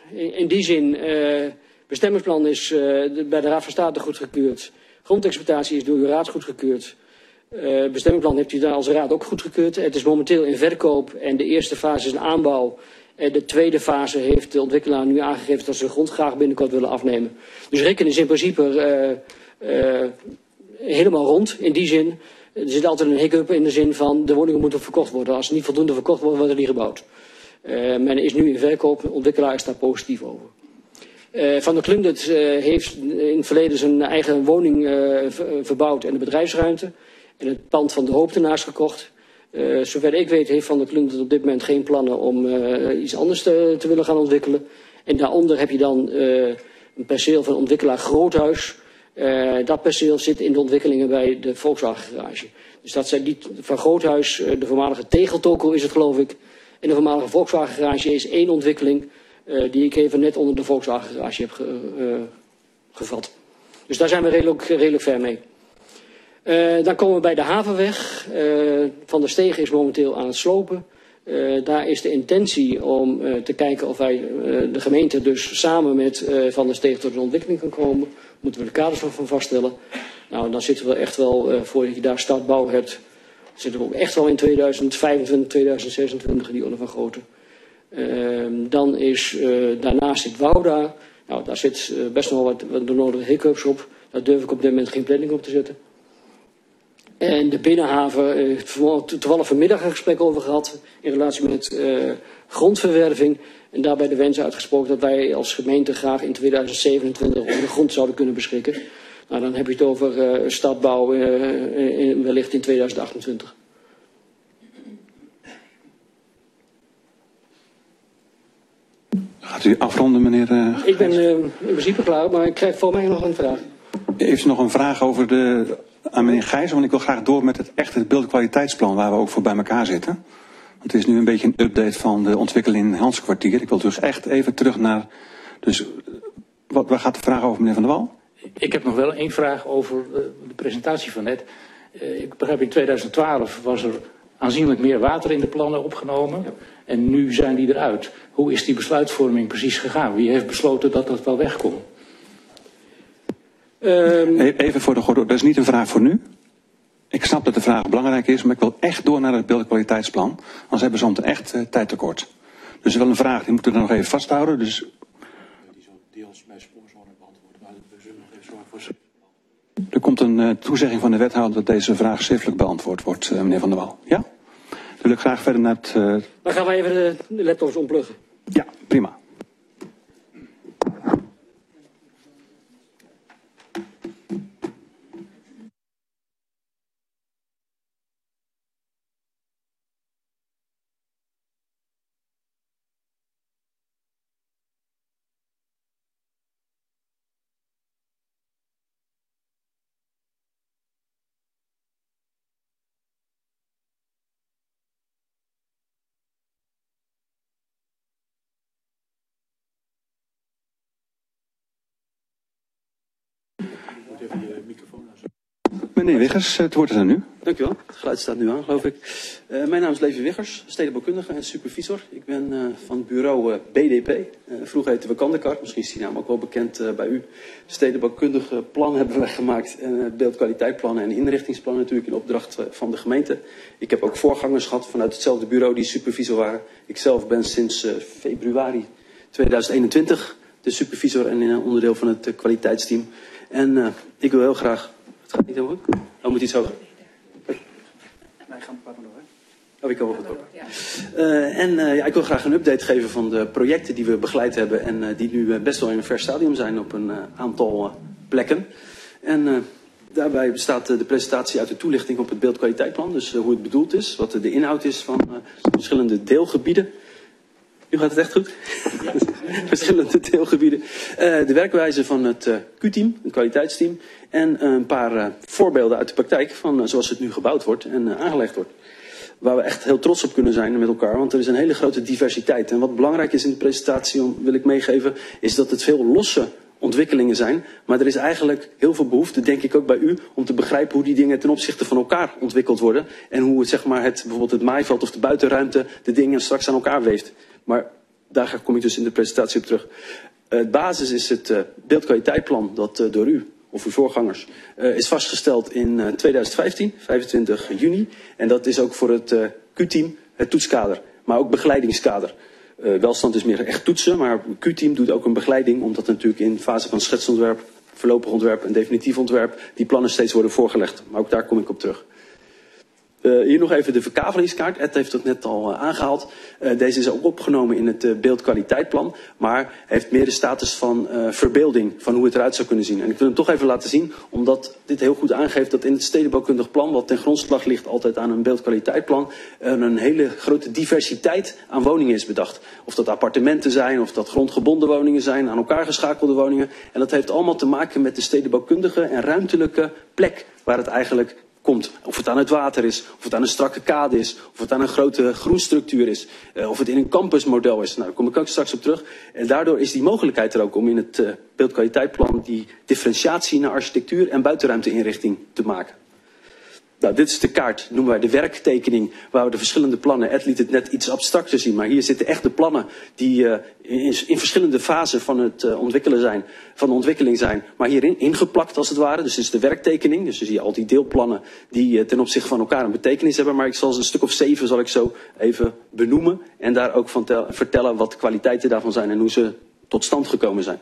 In, in die zin, uh, bestemmingsplan is uh, de, bij de Raad van State goedgekeurd. Grondexploitatie is door de Raad goedgekeurd. Uh, bestemmingsplan hebt u daar als Raad ook goedgekeurd. Het is momenteel in verkoop en de eerste fase is een aanbouw. En de tweede fase heeft de ontwikkelaar nu aangegeven dat ze de grond graag binnenkort willen afnemen. Dus Rikken is in principe uh, uh, helemaal rond in die zin. Er zit altijd een hiccup in de zin van de woningen moeten verkocht worden. Als ze niet voldoende verkocht worden, wordt er niet gebouwd. Uh, men is nu in verkoop, de ontwikkelaar is daar positief over. Uh, Van der Klundert uh, heeft in het verleden zijn eigen woning uh, verbouwd en de bedrijfsruimte. En het pand van de Hoop ernaast gekocht. Uh, zover ik weet heeft Van der Klundert op dit moment geen plannen om uh, iets anders te, te willen gaan ontwikkelen. En daaronder heb je dan uh, een perceel van ontwikkelaar Groothuis. Uh, dat perceel zit in de ontwikkelingen bij de Volkswagen garage. Dus dat zijn die van Groothuis, uh, de voormalige Tegeltoko is het geloof ik. En de voormalige Volkswagen garage is één ontwikkeling uh, die ik even net onder de Volkswagen garage heb ge, uh, gevat. Dus daar zijn we redelijk, redelijk ver mee. Uh, dan komen we bij de Havenweg. Uh, Van der Steeg is momenteel aan het slopen. Uh, daar is de intentie om uh, te kijken of wij uh, de gemeente dus samen met uh, Van der Steeg tot een ontwikkeling kan komen. Moeten we de kaders nog van vaststellen. Nou, dan zitten we echt wel, uh, voordat je daar startbouw hebt, zitten we ook echt wel in tweeduizend vijfentwintig, tweeduizend zesentwintig in die orde van grootte. Uh, dan is uh, daarnaast zit Wouda. Nou, daar zit uh, best nog wel wat, wat de nodige hiccups op. Daar durf ik op dit moment geen planning op te zetten. En de binnenhaven, uh, toevallig vanmiddag een gesprek over gehad in relatie met uh, grondverwerving. En daarbij de wens uitgesproken dat wij als gemeente graag in tweeduizend zevenentwintig over de grond zouden kunnen beschikken. Nou, dan heb je het over uh, stadbouw uh, in, wellicht in tweeduizend achtentwintig. Gaat u afronden, meneer? Uh, ik ben uh, in principe klaar, maar ik krijg voor mij nog een vraag. Heeft u nog een vraag over de, aan meneer Gijs? Want ik wil graag door met het echte beeldkwaliteitsplan waar we ook voor bij elkaar zitten. Want het is nu een beetje een update van de ontwikkeling in het Hanskwartier. Ik wil dus echt even terug naar... Dus wat, waar gaat de vraag over, meneer Van der Wal? Ik heb nog wel één vraag over de presentatie van net. Ik begrijp in tweeduizend twaalf was er aanzienlijk meer water in de plannen opgenomen. Ja. En nu zijn die eruit. Hoe is die besluitvorming precies gegaan? Wie heeft besloten dat dat wel wegkomt? Um... Even voor de gordel, dat is niet een vraag voor nu. Ik snap dat de vraag belangrijk is, maar ik wil echt door naar het beeldkwaliteitsplan. Anders hebben ze om echt uh, tijd tekort. Dus wel een vraag, die moeten we nog even vasthouden. Dus... Die zo deels bij spoorzone beantwoorden, maar we zullen nog even zorgen voor... Er komt een uh, toezegging van de wethouder dat deze vraag schriftelijk beantwoord wordt, uh, meneer Van der Wal. Ja? Dan wil ik graag verder naar het... Uh... Dan gaan we even de, de laptops ompluggen. Ja, prima. Even je microfoon aan. Meneer Wiggers, het woord is aan u. Dank u wel. Het geluid staat nu aan, geloof ik. Uh, mijn naam is Levi Wiggers, stedenbouwkundige en supervisor. Ik ben uh, van het bureau uh, B D P. Uh, vroeger heette we Kandekar, misschien is die naam ook wel bekend uh, bij u. Stedenbouwkundige plannen hebben wij gemaakt. Uh, beeldkwaliteitplannen en inrichtingsplannen natuurlijk in opdracht uh, van de gemeente. Ik heb ook voorgangers gehad vanuit hetzelfde bureau die supervisor waren. Ik zelf ben sinds uh, februari tweeduizend eenentwintig de supervisor en uh, onderdeel van het uh, kwaliteitsteam. En uh, ik wil heel graag... Het gaat niet helemaal goed? Oh, moet iets hoger? Nee, gaan we maar door. Oh, ik kan wel goed door. Uh, en uh, ja, ik wil graag een update geven van de projecten die we begeleid hebben. En uh, die nu uh, best wel in een ver stadium zijn op een uh, aantal uh, plekken. En uh, daarbij bestaat uh, de presentatie uit de toelichting op het beeldkwaliteitplan. Dus uh, hoe het bedoeld is, wat de inhoud is van uh, verschillende deelgebieden. Nu gaat het echt goed. Verschillende deelgebieden. Uh, de werkwijze van het uh, Q-team, het kwaliteitsteam. En uh, een paar uh, voorbeelden uit de praktijk van uh, zoals het nu gebouwd wordt en uh, aangelegd wordt. Waar we echt heel trots op kunnen zijn met elkaar. Want er is een hele grote diversiteit. En wat belangrijk is in de presentatie, om, wil ik meegeven, is dat het veel losse ontwikkelingen zijn. Maar er is eigenlijk heel veel behoefte, denk ik ook bij u, om te begrijpen hoe die dingen ten opzichte van elkaar ontwikkeld worden. En hoe het, zeg maar, het, bijvoorbeeld het maaiveld of de buitenruimte de dingen straks aan elkaar weeft. Maar daar kom ik dus in de presentatie op terug. Uh, het basis is het uh, beeldkwaliteitplan dat uh, door u of uw voorgangers uh, is vastgesteld in uh, tweeduizend vijftien, vijfentwintig juni. En dat is ook voor het uh, Q-team het toetskader, maar ook begeleidingskader. Uh, welstand is meer echt toetsen, maar Q-team doet ook een begeleiding, omdat natuurlijk in fase van schetsontwerp, voorlopig ontwerp en definitief ontwerp die plannen steeds worden voorgelegd. Maar ook daar kom ik op terug. Uh, hier nog even de verkavelingskaart. Ed heeft het net al uh, aangehaald. Uh, deze is ook opgenomen in het uh, beeldkwaliteitplan, maar heeft meer de status van uh, verbeelding, van hoe het eruit zou kunnen zien. En ik wil hem toch even laten zien, omdat dit heel goed aangeeft dat in het stedenbouwkundig plan, wat ten grondslag ligt altijd aan een beeldkwaliteitplan, uh, een hele grote diversiteit aan woningen is bedacht. Of dat appartementen zijn, of dat grondgebonden woningen zijn, aan elkaar geschakelde woningen. En dat heeft allemaal te maken met de stedenbouwkundige en ruimtelijke plek waar het eigenlijk komt. Of het aan het water is, of het aan een strakke kade is, of het aan een grote groenstructuur is, uh, of het in een campusmodel is. Nou, daar kom ik ook straks op terug. En daardoor is die mogelijkheid er ook om in het uh, beeldkwaliteitplan die differentiatie naar architectuur en buitenruimteinrichting te maken. Nou, dit is de kaart, noemen wij de werktekening, waar we de verschillende plannen, Ed liet het net iets abstracter zien, maar hier zitten echt de plannen die uh, in, in verschillende fasen van het uh, ontwikkelen zijn, van de ontwikkeling zijn, maar hierin ingeplakt als het ware. Dus dit is de werktekening, dus dan zie je al die deelplannen die uh, ten opzichte van elkaar een betekenis hebben, maar ik zal ze een stuk of zeven zal ik zo even benoemen en daar ook van tel, vertellen wat de kwaliteiten daarvan zijn en hoe ze tot stand gekomen zijn.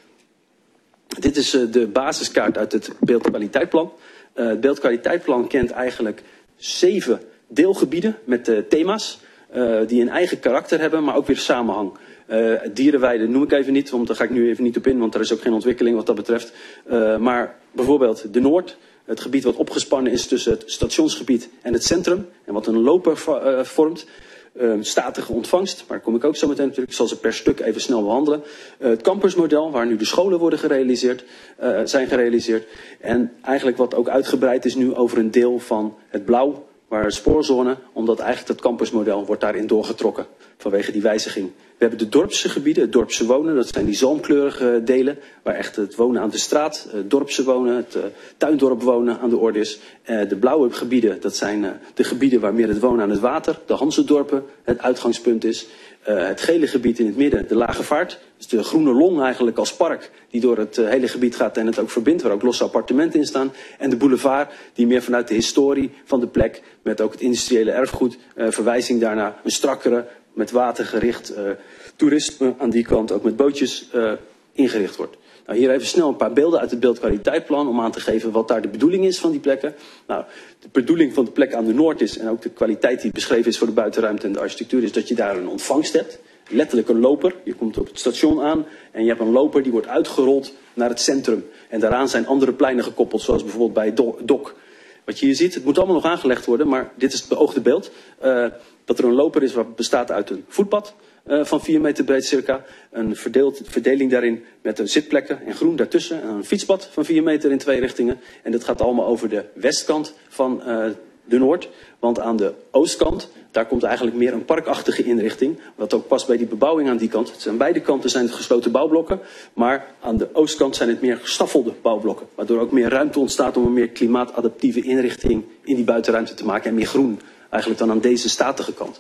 Dit is uh, de basiskaart uit het beeldkwaliteitplan. Uh, het beeldkwaliteitplan kent eigenlijk zeven deelgebieden met uh, thema's uh, die een eigen karakter hebben, maar ook weer samenhang. Uh, dierenweide noem ik even niet, want daar ga ik nu even niet op in, want er is ook geen ontwikkeling wat dat betreft. Uh, maar bijvoorbeeld de Noord, het gebied wat opgespannen is tussen het stationsgebied en het centrum en wat een loper uh, vormt. Uh, statige ontvangst, maar daar kom ik ook zo meteen natuurlijk. Ik zal ze per stuk even snel behandelen. Uh, het campusmodel, waar nu de scholen worden gerealiseerd, uh, zijn gerealiseerd. En eigenlijk wat ook uitgebreid is nu over een deel van het blauw, waar de spoorzone, omdat eigenlijk dat campusmodel wordt daarin doorgetrokken vanwege die wijziging. We hebben de dorpse gebieden, het dorpse wonen, dat zijn die zalmkleurige delen, waar echt het wonen aan de straat, het dorpse wonen, het uh, tuindorp wonen aan de orde is. Uh, de blauwe gebieden, dat zijn uh, de gebieden waar meer het wonen aan het water, de Hanzedorpen, het uitgangspunt is. Uh, het gele gebied in het midden, de lage vaart, dus de groene long eigenlijk als park, die door het uh, hele gebied gaat en het ook verbindt, waar ook losse appartementen in staan. En de boulevard, die meer vanuit de historie van de plek, met ook het industriële erfgoed, uh, verwijzing daarna, een strakkere, met water gericht uh, toerisme aan die kant, ook met bootjes uh, ingericht wordt. Nou, hier even snel een paar beelden uit het beeldkwaliteitplan om aan te geven wat daar de bedoeling is van die plekken. Nou, de bedoeling van de plek aan de Noord is, en ook de kwaliteit die beschreven is voor de buitenruimte en de architectuur, is dat je daar een ontvangst hebt. Letterlijk een loper. Je komt op het station aan en je hebt een loper die wordt uitgerold naar het centrum. En daaraan zijn andere pleinen gekoppeld, zoals bijvoorbeeld bij het Dok. Wat je hier ziet, het moet allemaal nog aangelegd worden, maar dit is het beoogde beeld. Uh, dat er een loper is wat bestaat uit een voetpad uh, van vier meter breed circa. Een verdeeld, verdeling daarin met een zitplekken en groen daartussen. En een fietspad van vier meter in twee richtingen. En dit gaat allemaal over de westkant van uh, de Noord. Want aan de oostkant, daar komt eigenlijk meer een parkachtige inrichting. Wat ook past bij die bebouwing aan die kant. Het zijn beide kanten zijn het gesloten bouwblokken. Maar aan de oostkant zijn het meer gestaffelde bouwblokken. Waardoor ook meer ruimte ontstaat om een meer klimaatadaptieve inrichting in die buitenruimte te maken. En meer groen eigenlijk dan aan deze statige kant.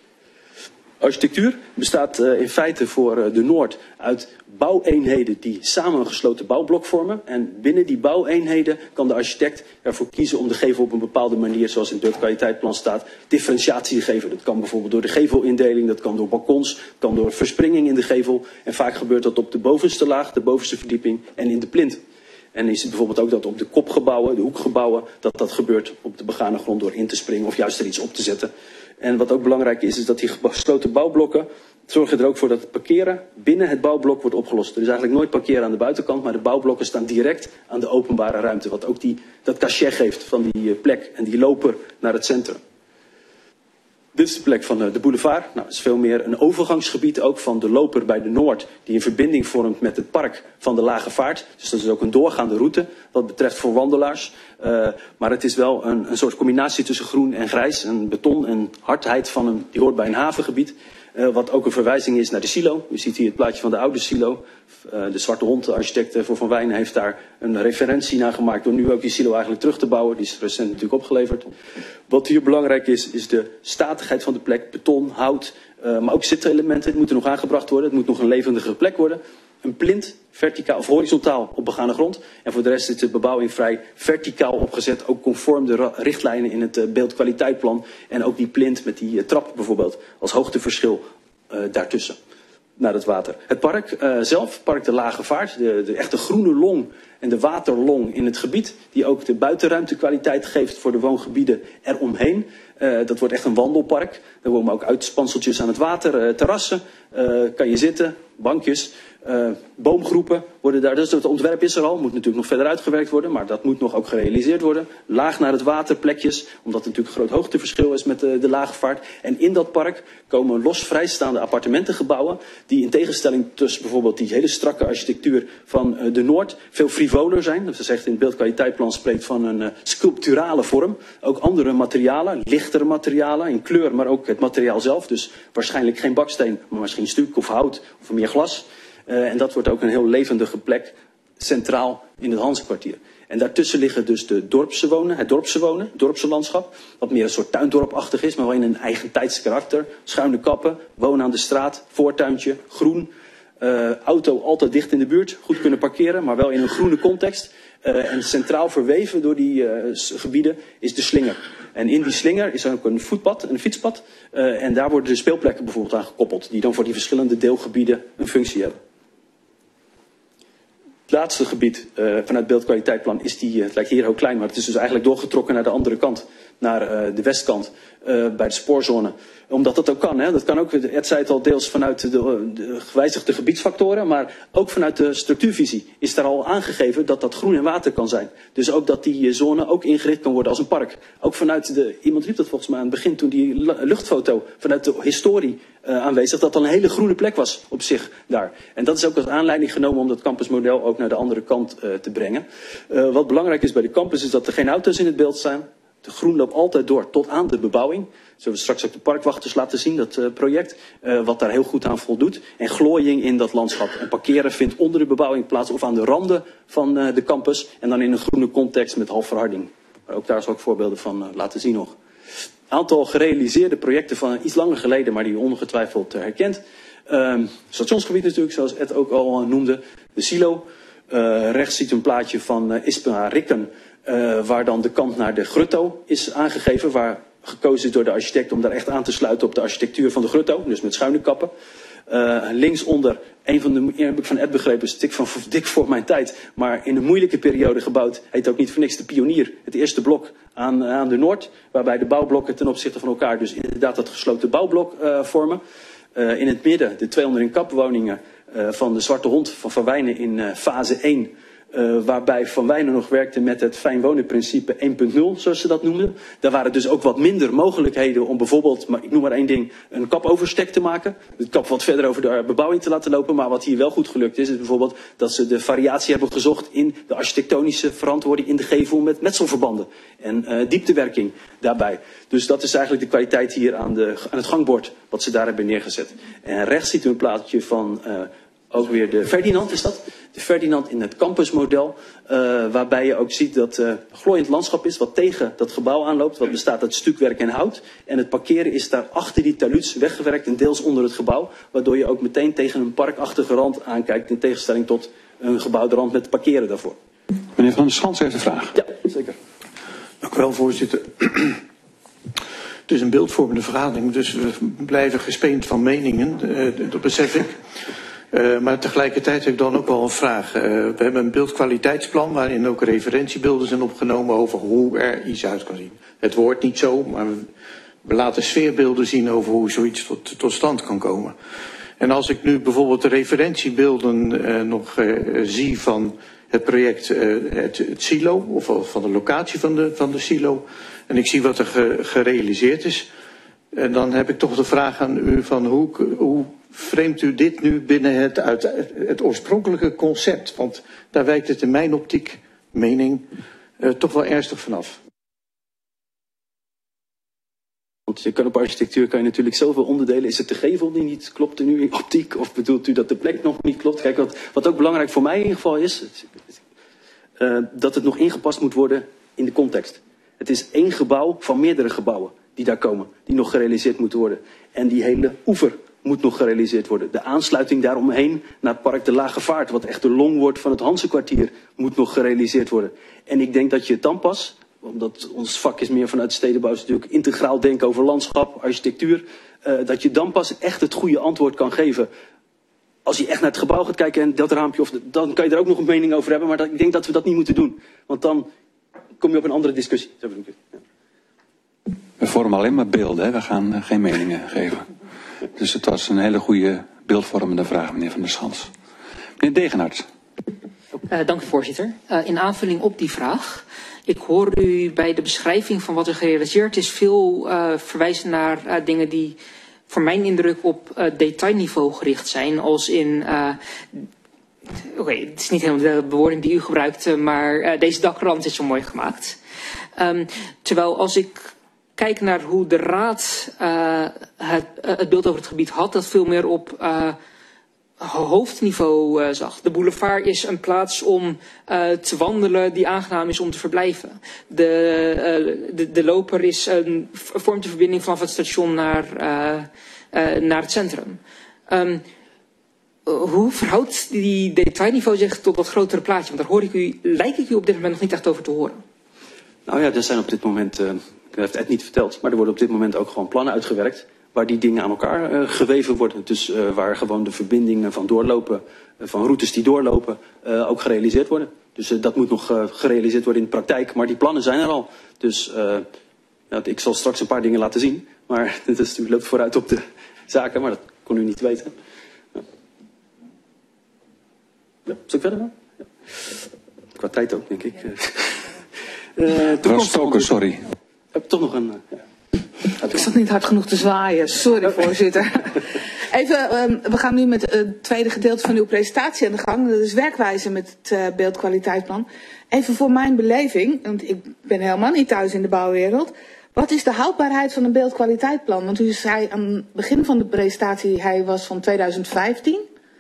Architectuur bestaat uh, in feite voor uh, de Noord uit bouweenheden die samen een gesloten bouwblok vormen. En binnen die bouweenheden kan de architect ervoor kiezen om de gevel op een bepaalde manier, zoals in het beeldkwaliteitplan staat, differentiatie te geven. Dat kan bijvoorbeeld door de gevelindeling, dat kan door balkons, dat kan door verspringing in de gevel. En vaak gebeurt dat op de bovenste laag, de bovenste verdieping en in de plint. En is het bijvoorbeeld ook dat op de kopgebouwen, de hoekgebouwen, dat dat gebeurt op de begane grond door in te springen of juist er iets op te zetten. En wat ook belangrijk is, is dat die gesloten bouwblokken zorgen er ook voor dat het parkeren binnen het bouwblok wordt opgelost. Er is eigenlijk nooit parkeren aan de buitenkant, maar de bouwblokken staan direct aan de openbare ruimte. Wat ook die, dat cachet geeft van die plek en die loper naar het centrum. Dit is de plek van de boulevard. Nou, het is veel meer een overgangsgebied ook van de loper bij de Noord, die een verbinding vormt met het park van de Lage Vaart. Dus dat is ook een doorgaande route wat betreft voor wandelaars. Uh, maar het is wel een, een soort combinatie tussen groen en grijs, een beton en hardheid van een, die hoort bij een havengebied. Uh, wat ook een verwijzing is naar de silo. U ziet hier het plaatje van de oude silo. Uh, de Zwarte Hond, de architect voor Van Wijnen, heeft daar een referentie naar gemaakt door nu ook die silo eigenlijk terug te bouwen. Die is recent natuurlijk opgeleverd. Wat hier belangrijk is, is de statigheid van de plek. Beton, hout, uh, maar ook zitelementen. Het moet er nog aangebracht worden. Het moet nog een levendige plek worden. Een plint, verticaal of horizontaal op begane grond. En voor de rest is de bebouwing vrij verticaal opgezet. Ook conform de richtlijnen in het uh, beeldkwaliteitplan. En ook die plint met die uh, trap bijvoorbeeld als hoogteverschil uh, daartussen. Naar het water. Het park uh, zelf, Park de Lage Vaart, de, de echte groene long en de waterlong in het gebied, die ook de buitenruimtekwaliteit geeft voor de woongebieden eromheen. Uh, dat wordt echt een wandelpark. Er wonen ook uitspanseltjes aan het water, uh, terrassen, uh, kan je zitten, bankjes. Uh, boomgroepen worden daar, dus het ontwerp is er al, moet natuurlijk nog verder uitgewerkt worden, maar dat moet nog ook gerealiseerd worden. Laag naar het water plekjes, omdat er natuurlijk een groot hoogteverschil is met de, de lage vaart. En in dat park komen los vrijstaande appartementengebouwen, die in tegenstelling tussen bijvoorbeeld die hele strakke architectuur van uh, de Noord, veel frivoler zijn. Dat is echt in het beeldkwaliteitplan spreekt van een uh, sculpturale vorm. Ook andere materialen, lichtere materialen in kleur, maar ook het materiaal zelf. Dus waarschijnlijk geen baksteen, maar misschien stuk of hout of meer glas. Uh, en dat wordt ook een heel levendige plek, centraal in het Hansekwartier. En daartussen liggen dus de dorpse wonen, het dorpse wonen, het dorpse landschap. Wat meer een soort tuindorpachtig is, maar wel in een eigen tijds karakter. Schuine kappen, wonen aan de straat, voortuintje, groen. Uh, auto altijd dicht in de buurt, goed kunnen parkeren, maar wel in een groene context. Uh, en centraal verweven door die uh, gebieden is de slinger. En in die slinger is er ook een voetpad, een fietspad. Uh, en daar worden de speelplekken bijvoorbeeld aan gekoppeld, die dan voor die verschillende deelgebieden een functie hebben. Het laatste gebied uh, vanuit het beeldkwaliteitplan is die, uh, het lijkt hier heel klein, maar het is dus eigenlijk doorgetrokken naar de andere kant, naar uh, de westkant, uh, bij de spoorzone. Omdat dat ook kan, hè? Dat kan ook, Ed zei het al, deels vanuit de, de gewijzigde gebiedsfactoren, maar ook vanuit de structuurvisie is daar al aangegeven dat dat groen en water kan zijn. Dus ook dat die zone ook ingericht kan worden als een park. Ook vanuit de, iemand riep dat volgens mij aan het begin toen die luchtfoto, vanuit de historie uh, aanwezig, dat dan een hele groene plek was op zich daar. En dat is ook als aanleiding genomen om dat campusmodel ook naar de andere kant uh, te brengen. Uh, wat belangrijk is bij de campus is dat er geen auto's in het beeld staan. De groen loopt altijd door tot aan de bebouwing. Zullen we straks ook de parkwachters laten zien, dat uh, project. Uh, wat daar heel goed aan voldoet. En glooiing in dat landschap. En parkeren vindt onder de bebouwing plaats of aan de randen van uh, de campus. En dan in een groene context met halfverharding. Maar ook daar zal ik voorbeelden van uh, laten zien nog. Aantal gerealiseerde projecten van iets langer geleden, maar die u ongetwijfeld uh, herkent. Uh, stationsgebied natuurlijk, zoals Ed ook al uh, noemde. De silo. Uh, rechts ziet u een plaatje van uh, Ispa Rikken. Uh, waar dan de kant naar de grutto is aangegeven, waar gekozen is door de architect om daar echt aan te sluiten op de architectuur van de grutto, dus met schuine kappen. Uh, linksonder, een van de, heb ik van Ed begrepen, is dik, van, dik voor mijn tijd, maar in een moeilijke periode gebouwd, heet ook niet voor niks de Pionier, het eerste blok aan, aan de Noord, waarbij de bouwblokken ten opzichte van elkaar dus inderdaad dat gesloten bouwblok uh, vormen. Uh, in het midden de tweehonderd kapwoningen uh, van de Zwarte Hond van Van Wijnen in uh, fase één. Uh, waarbij Van Wijnen nog werkte met het fijn wonen principe één punt nul, zoals ze dat noemden. Daar waren dus ook wat minder mogelijkheden om bijvoorbeeld, maar ik noem maar één ding, een kapoverstek te maken. Het kap wat verder over de bebouwing te laten lopen. Maar wat hier wel goed gelukt is, is bijvoorbeeld dat ze de variatie hebben gezocht in de architectonische verantwoording in de gevel met metselverbanden. En uh, dieptewerking daarbij. Dus dat is eigenlijk de kwaliteit hier aan, de, aan het gangbord, wat ze daar hebben neergezet. En rechts ziet u een plaatje van uh, ook weer de Ferdinand, is dat? De Ferdinand in het campusmodel, uh, waarbij je ook ziet dat uh, glooiend landschap is wat tegen dat gebouw aanloopt, wat bestaat uit stukwerk en hout. En het parkeren is daar achter die taluds weggewerkt en deels onder het gebouw, waardoor je ook meteen tegen een parkachtige rand aankijkt, in tegenstelling tot een gebouwde rand met parkeren daarvoor. Meneer Van der Schans heeft een vraag. Ja, zeker. Dank u wel, voorzitter. Het is een beeldvormende vergadering, dus we blijven gespeend van meningen, uh, dat besef ik. Uh, maar tegelijkertijd heb ik dan ook wel een vraag. Uh, we hebben een beeldkwaliteitsplan waarin ook referentiebeelden zijn opgenomen over hoe er iets uit kan zien. Het wordt niet zo, maar we, we laten sfeerbeelden zien over hoe zoiets tot, tot stand kan komen. En als ik nu bijvoorbeeld de referentiebeelden uh, nog uh, zie van het project, uh, het, het silo, of van de locatie van de, van de silo, en ik zie wat er ge, gerealiseerd is, en dan heb ik toch de vraag aan u van hoe, hoe vreemdt u dit nu binnen het, uit, het oorspronkelijke concept? Want daar wijkt het in mijn optiek, mening, uh, toch wel ernstig vanaf. Want je kan op architectuur kan je natuurlijk zoveel onderdelen. Is het de gevel die niet klopt nu in optiek? Of bedoelt u dat de plek nog niet klopt? Kijk, wat, wat ook belangrijk voor mij in ieder geval is, uh, dat het nog ingepast moet worden in de context. Het is één gebouw van meerdere gebouwen die daar komen, die nog gerealiseerd moeten worden. En die hele oever moet nog gerealiseerd worden. De aansluiting daaromheen naar het park de Lage Vaart, wat echt de long wordt van het Hansekwartier, moet nog gerealiseerd worden. En ik denk dat je het dan pas, omdat ons vak is meer vanuit stedenbouw, is natuurlijk integraal denken over landschap, architectuur, uh, dat je dan pas echt het goede antwoord kan geven. Als je echt naar het gebouw gaat kijken en dat raampje, of de, dan kan je er ook nog een mening over hebben, maar dat, ik denk dat we dat niet moeten doen. Want dan kom je op een andere discussie. Zo bedoel ik het. Ja. We vormen alleen maar beelden, hè? We gaan uh, geen meningen geven. Dus het was een hele goede beeldvormende vraag, meneer Van der Schans. Meneer Degenhart. Uh, dank u, voorzitter. Uh, in aanvulling op die vraag. Ik hoor u bij de beschrijving van wat er gerealiseerd is veel uh, verwijzen naar uh, dingen die voor mijn indruk op uh, detailniveau gericht zijn. Als in, uh, oké, okay, het is niet helemaal de bewoording die u gebruikt, uh, maar uh, deze dakrand is zo mooi gemaakt. Um, terwijl als ik kijk naar hoe de raad uh, het, uh, het beeld over het gebied had, dat veel meer op uh, hoofdniveau uh, zag. De boulevard is een plaats om uh, te wandelen die aangenaam is om te verblijven. De, uh, de, de loper is een, vormt de verbinding vanaf het station naar, uh, uh, naar het centrum. Um, hoe verhoudt die detailniveau zich tot dat grotere plaatje? Want daar hoor ik u, lijkt ik u op dit moment nog niet echt over te horen. Nou ja, er zijn op dit moment, uh, dat heeft Ed niet verteld, maar er worden op dit moment ook gewoon plannen uitgewerkt waar die dingen aan elkaar uh, geweven worden. Dus uh, waar gewoon de verbindingen van doorlopen, uh, van routes die doorlopen, uh, ook gerealiseerd worden. Dus uh, dat moet nog uh, gerealiseerd worden in de praktijk, maar die plannen zijn er al. Dus uh, ja, ik zal straks een paar dingen laten zien, maar dit is, u loopt vooruit op de zaken, maar dat kon u niet weten. Ja. Ja, zal ik verder gaan? Ja. Qua tijd ook, denk ik. Uh, Mevrouw Stoker, sorry. Ik heb toch nog een... Uh, ja. Ik zat niet hard genoeg te zwaaien, sorry voorzitter. Even, um, we gaan nu met het tweede gedeelte van uw presentatie aan de gang. Dat is werkwijze met het uh, beeldkwaliteitsplan. Even voor mijn beleving, want ik ben helemaal niet thuis in de bouwwereld. Wat is de houdbaarheid van een beeldkwaliteitsplan? Want u zei aan het begin van de presentatie, hij was van tweeduizend vijftien.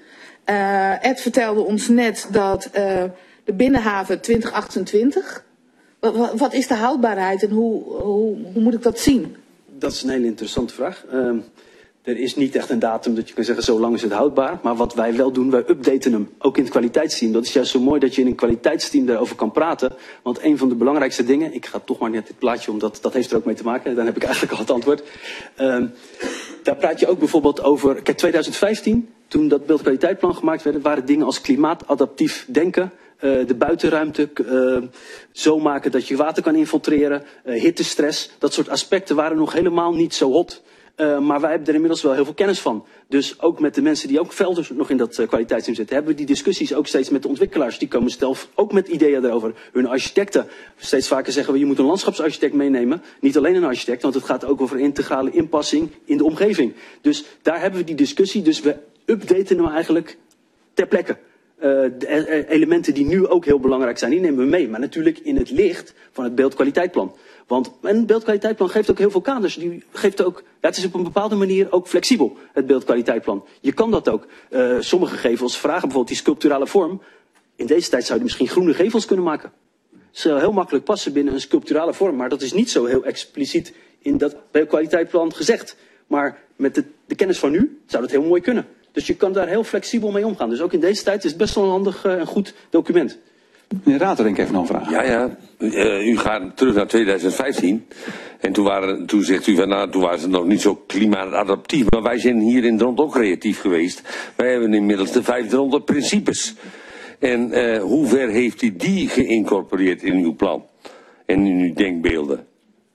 Uh, Ed vertelde ons net dat uh, de binnenhaven twintig achtentwintig... Wat, wat is de houdbaarheid en hoe, hoe, hoe moet ik dat zien? Dat is een hele interessante vraag. Uh, er is niet echt een datum dat je kan zeggen zo lang is het houdbaar. Maar wat wij wel doen, wij updaten hem. Ook in het kwaliteitsteam. Dat is juist zo mooi dat je in een kwaliteitsteam daarover kan praten. Want een van de belangrijkste dingen, ik ga toch maar net dit plaatje, omdat dat heeft er ook mee te maken. Dan heb ik eigenlijk al het antwoord. Uh, daar praat je ook bijvoorbeeld over, kijk tweeduizend vijftien, toen dat beeldkwaliteitsplan gemaakt werd, waren dingen als klimaatadaptief denken. Uh, de buitenruimte uh, zo maken dat je water kan infiltreren, uh, hittestress, dat soort aspecten waren nog helemaal niet zo hot. Uh, maar wij hebben er inmiddels wel heel veel kennis van. Dus ook met de mensen die ook velders nog in dat uh, kwaliteitsteam zitten, hebben we die discussies ook steeds met de ontwikkelaars. Die komen zelf ook met ideeën daarover. Hun architecten. Steeds vaker zeggen we, je moet een landschapsarchitect meenemen. Niet alleen een architect, want het gaat ook over integrale inpassing in de omgeving. Dus daar hebben we die discussie. Dus we updaten hem eigenlijk ter plekke. Uh, de elementen die nu ook heel belangrijk zijn, die nemen we mee. Maar natuurlijk in het licht van het beeldkwaliteitsplan. Want een beeldkwaliteitsplan geeft ook heel veel kaders. Die geeft ook, ja, het is op een bepaalde manier ook flexibel, het beeldkwaliteitsplan. Je kan dat ook. Uh, sommige gevels vragen bijvoorbeeld die sculpturale vorm. In deze tijd zou je misschien groene gevels kunnen maken. Dat zou heel makkelijk passen binnen een sculpturale vorm. Maar dat is niet zo heel expliciet in dat beeldkwaliteitsplan gezegd. Maar met de, de kennis van nu zou dat heel mooi kunnen. Dus je kan daar heel flexibel mee omgaan. Dus ook in deze tijd is het best wel een handig en uh, goed document. Meneer Raterink heeft nog een vraag. Ja, ja. Uh, u gaat terug naar tweeduizend vijftien. En toen, waren, toen zegt u van nou, toen waren ze nog niet zo klimaatadaptief. Maar wij zijn hier in Dront ook creatief geweest. Wij hebben inmiddels de vijfhonderd principes. En uh, hoe ver heeft u die geïncorporeerd in uw plan? En in uw denkbeelden?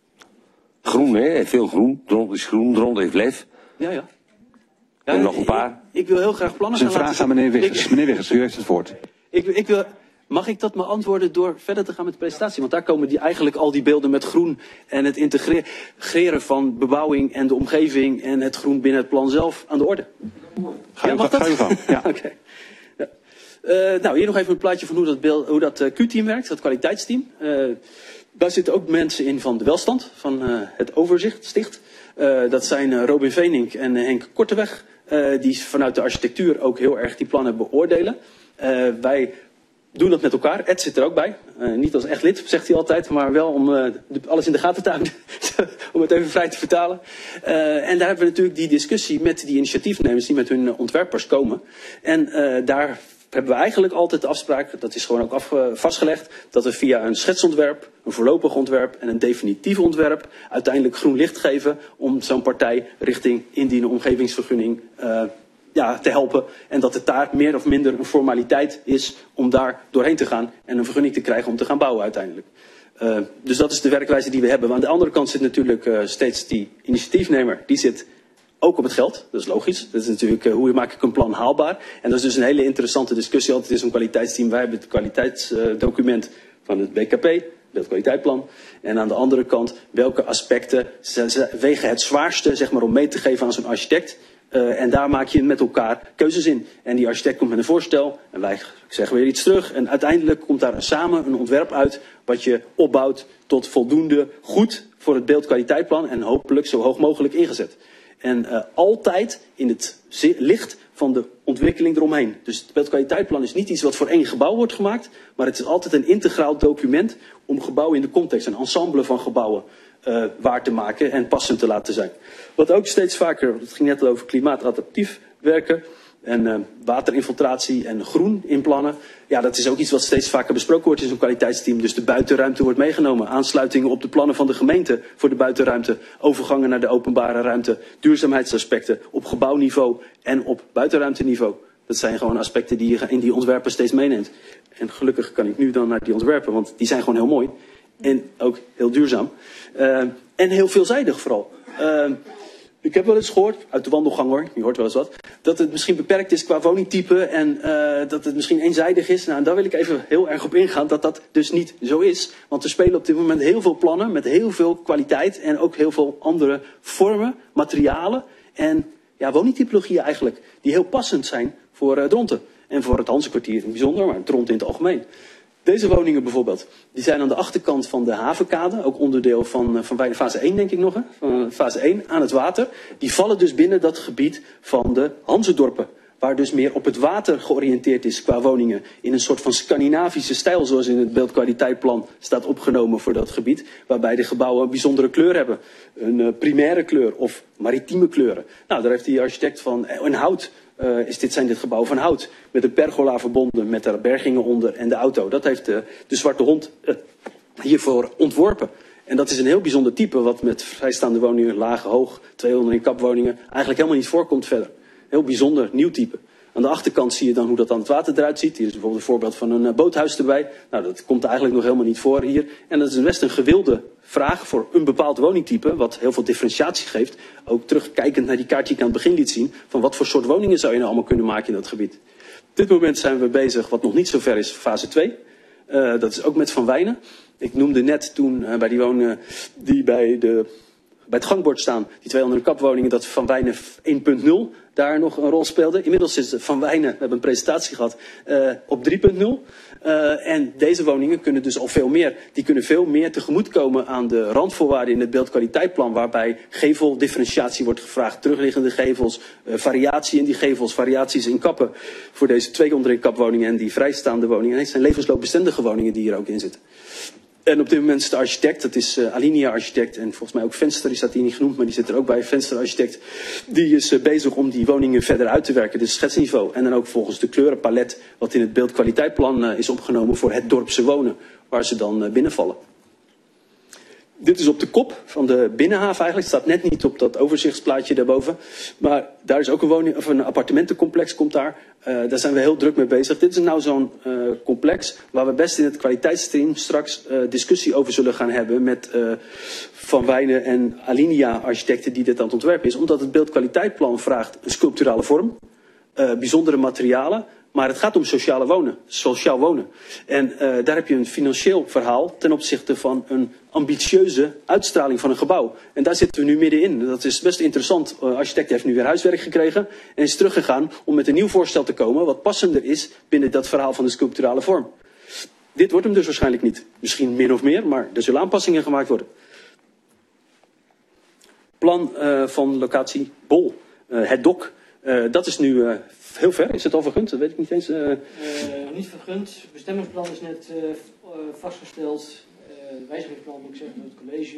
Groen, hè? Veel groen. Dront is groen, Dront heeft lef. Ja, ja. Ja, en nog een paar. Ik, ik wil heel graag plannen gaan laten zien. Een vraag aan meneer Wiggers. Meneer Wiggers, u heeft het woord. Ik, ik wil, mag ik dat beantwoorden door verder te gaan met de presentatie? Want daar komen die, eigenlijk al die beelden met groen en het integreren van bebouwing en de omgeving en het groen binnen het plan zelf aan de orde. Ga je, ja, mag dat? Ga je van. Ja. Oké. Okay. Ja. Uh, nou, hier nog even een plaatje van hoe dat, beeld, hoe dat uh, Q-team werkt, dat kwaliteitsteam. Uh, daar zitten ook mensen in van de welstand, van uh, het overzicht, sticht. Uh, dat zijn uh, Robin Veenink en uh, Henk Korteweg. Uh, die vanuit de architectuur ook heel erg die plannen beoordelen. Uh, wij doen dat met elkaar. Ed zit er ook bij. Uh, niet als echt lid, zegt hij altijd, maar wel om uh, de, alles in de gaten te houden. Om het even vrij te vertalen. Uh, en daar hebben we natuurlijk die discussie met die initiatiefnemers die met hun uh, ontwerpers komen. En uh, daar hebben we eigenlijk altijd de afspraak, dat is gewoon ook af, uh, vastgelegd, dat we via een schetsontwerp, een voorlopig ontwerp en een definitief ontwerp uiteindelijk groen licht geven om zo'n partij richting indienen omgevingsvergunning uh, ja, te helpen. En dat het daar meer of minder een formaliteit is om daar doorheen te gaan en een vergunning te krijgen om te gaan bouwen uiteindelijk. Uh, dus dat is de werkwijze die we hebben. Maar aan de andere kant zit natuurlijk uh, steeds die initiatiefnemer, die zit ook op het geld. Dat is logisch. Dat is natuurlijk uh, hoe maak ik een plan haalbaar. En dat is dus een hele interessante discussie altijd in zo'n kwaliteitsteam. Wij hebben het kwaliteitsdocument uh, van het B K P, beeldkwaliteitplan. En aan de andere kant, welke aspecten wegen het zwaarste, zeg maar, om mee te geven aan zo'n architect. Uh, en daar maak je met elkaar keuzes in. En die architect komt met een voorstel en wij zeggen weer iets terug. En uiteindelijk komt daar samen een ontwerp uit wat je opbouwt tot voldoende goed voor het beeldkwaliteitplan en hopelijk zo hoog mogelijk ingezet. En uh, altijd in het licht van de ontwikkeling eromheen. Dus het beeldkwaliteitplan is niet iets wat voor één gebouw wordt gemaakt, maar het is altijd een integraal document om gebouwen in de context, een ensemble van gebouwen uh, waar te maken en passend te laten zijn. Wat ook steeds vaker, het ging net al over klimaatadaptief werken en uh, waterinfiltratie en groen in plannen. Ja, dat is ook iets wat steeds vaker besproken wordt in zo'n kwaliteitsteam. Dus de buitenruimte wordt meegenomen. Aansluitingen op de plannen van de gemeente voor de buitenruimte. Overgangen naar de openbare ruimte. Duurzaamheidsaspecten op gebouwniveau en op buitenruimteniveau. Dat zijn gewoon aspecten die je in die ontwerpen steeds meeneemt. En gelukkig kan ik nu dan naar die ontwerpen, want die zijn gewoon heel mooi. En ook heel duurzaam. Uh, en heel veelzijdig vooral. Uh, Ik heb wel eens gehoord, uit de wandelgang hoor, je hoort wel eens wat, dat het misschien beperkt is qua woningtype en uh, dat het misschien eenzijdig is. Nou, en daar wil ik even heel erg op ingaan dat dat dus niet zo is. Want er spelen op dit moment heel veel plannen met heel veel kwaliteit en ook heel veel andere vormen, materialen en ja, woningtypologieën eigenlijk. Die heel passend zijn voor uh, Dronten. En voor het Hanzekwartier in het bijzonder, maar Dronten in het algemeen. Deze woningen bijvoorbeeld, die zijn aan de achterkant van de havenkade, ook onderdeel van, van fase één denk ik nog, hè? Van fase één aan het water. Die vallen dus binnen dat gebied van de Hanzedorpen, waar dus meer op het water georiënteerd is qua woningen. In een soort van Scandinavische stijl, zoals in het beeldkwaliteitplan staat opgenomen voor dat gebied. Waarbij de gebouwen een bijzondere kleur hebben. Een uh, primaire kleur of maritieme kleuren. Nou, daar heeft die architect van een hout. Uh, is dit, zijn dit gebouwen van hout. Met een pergola verbonden, met er bergingen onder en de auto. Dat heeft de, de Zwarte Hond uh, hiervoor ontworpen. En dat is een heel bijzonder type wat met vrijstaande woningen, lage, hoog, tweehonderd in kapwoningen, eigenlijk helemaal niet voorkomt verder. Heel bijzonder, nieuw type. Aan de achterkant zie je dan hoe dat aan het water eruit ziet. Hier is bijvoorbeeld een voorbeeld van een uh, boothuis erbij. Nou, dat komt eigenlijk nog helemaal niet voor hier. En dat is best een gewilde vraag voor een bepaald woningtype, wat heel veel differentiatie geeft. Ook terugkijkend naar die kaart die ik aan het begin liet zien, van wat voor soort woningen zou je nou allemaal kunnen maken in dat gebied. Op dit moment zijn we bezig, wat nog niet zo ver is, fase twee. Uh, dat is ook met Van Wijnen. Ik noemde net toen uh, bij die woningen die bij, de, bij het gangbord staan, die tweehonderd kapwoningen, dat Van Wijnen één punt nul daar nog een rol speelde. Inmiddels is Van Wijnen, we hebben een presentatie gehad, uh, op drie punt nul. Uh, en deze woningen kunnen dus al veel meer. Die kunnen veel meer tegemoetkomen aan de randvoorwaarden in het beeldkwaliteitplan, waarbij geveldifferentiatie wordt gevraagd, terugliggende gevels, uh, variatie in die gevels, variaties in kappen voor deze tweehonderd in kapwoningen en die vrijstaande woningen. En het zijn levensloopbestendige woningen die hier ook in zitten. En op dit moment is de architect, dat is uh, Alinea architect en volgens mij ook Venster, die staat hier niet genoemd, maar die zit er ook bij, Venster architect. Die is uh, bezig om die woningen verder uit te werken, dus schetsniveau. En dan ook volgens de kleurenpalet wat in het beeldkwaliteitplan uh, is opgenomen voor het dorpse wonen, waar ze dan uh, binnenvallen. Dit is op de kop van de binnenhaven eigenlijk. Het staat net niet op dat overzichtsplaatje daarboven. Maar daar is ook een, woning, of een appartementencomplex komt daar. Uh, daar zijn we heel druk mee bezig. Dit is nou zo'n uh, complex waar we best in het kwaliteitsteam straks uh, discussie over zullen gaan hebben met uh, Van Wijnen en Alinea architecten die dit aan het ontwerpen is. Omdat het beeldkwaliteitplan vraagt een sculpturale vorm, uh, bijzondere materialen. Maar het gaat om sociale wonen, sociaal wonen. En uh, daar heb je een financieel verhaal ten opzichte van een ambitieuze uitstraling van een gebouw. En daar zitten we nu middenin. Dat is best interessant. De uh, architect heeft nu weer huiswerk gekregen en is teruggegaan om met een nieuw voorstel te komen wat passender is binnen dat verhaal van de sculpturale vorm. Dit wordt hem dus waarschijnlijk niet. Misschien min of meer, maar er zullen aanpassingen gemaakt worden. plan uh, van locatie Bol, uh, het dok. Uh, dat is nu uh, heel ver. Is het al vergund? Dat weet ik niet eens. Uh... Uh, niet vergund. Het bestemmingsplan is net uh, vastgesteld. Uh, het wijzigingsplan moet ik zeggen door het college.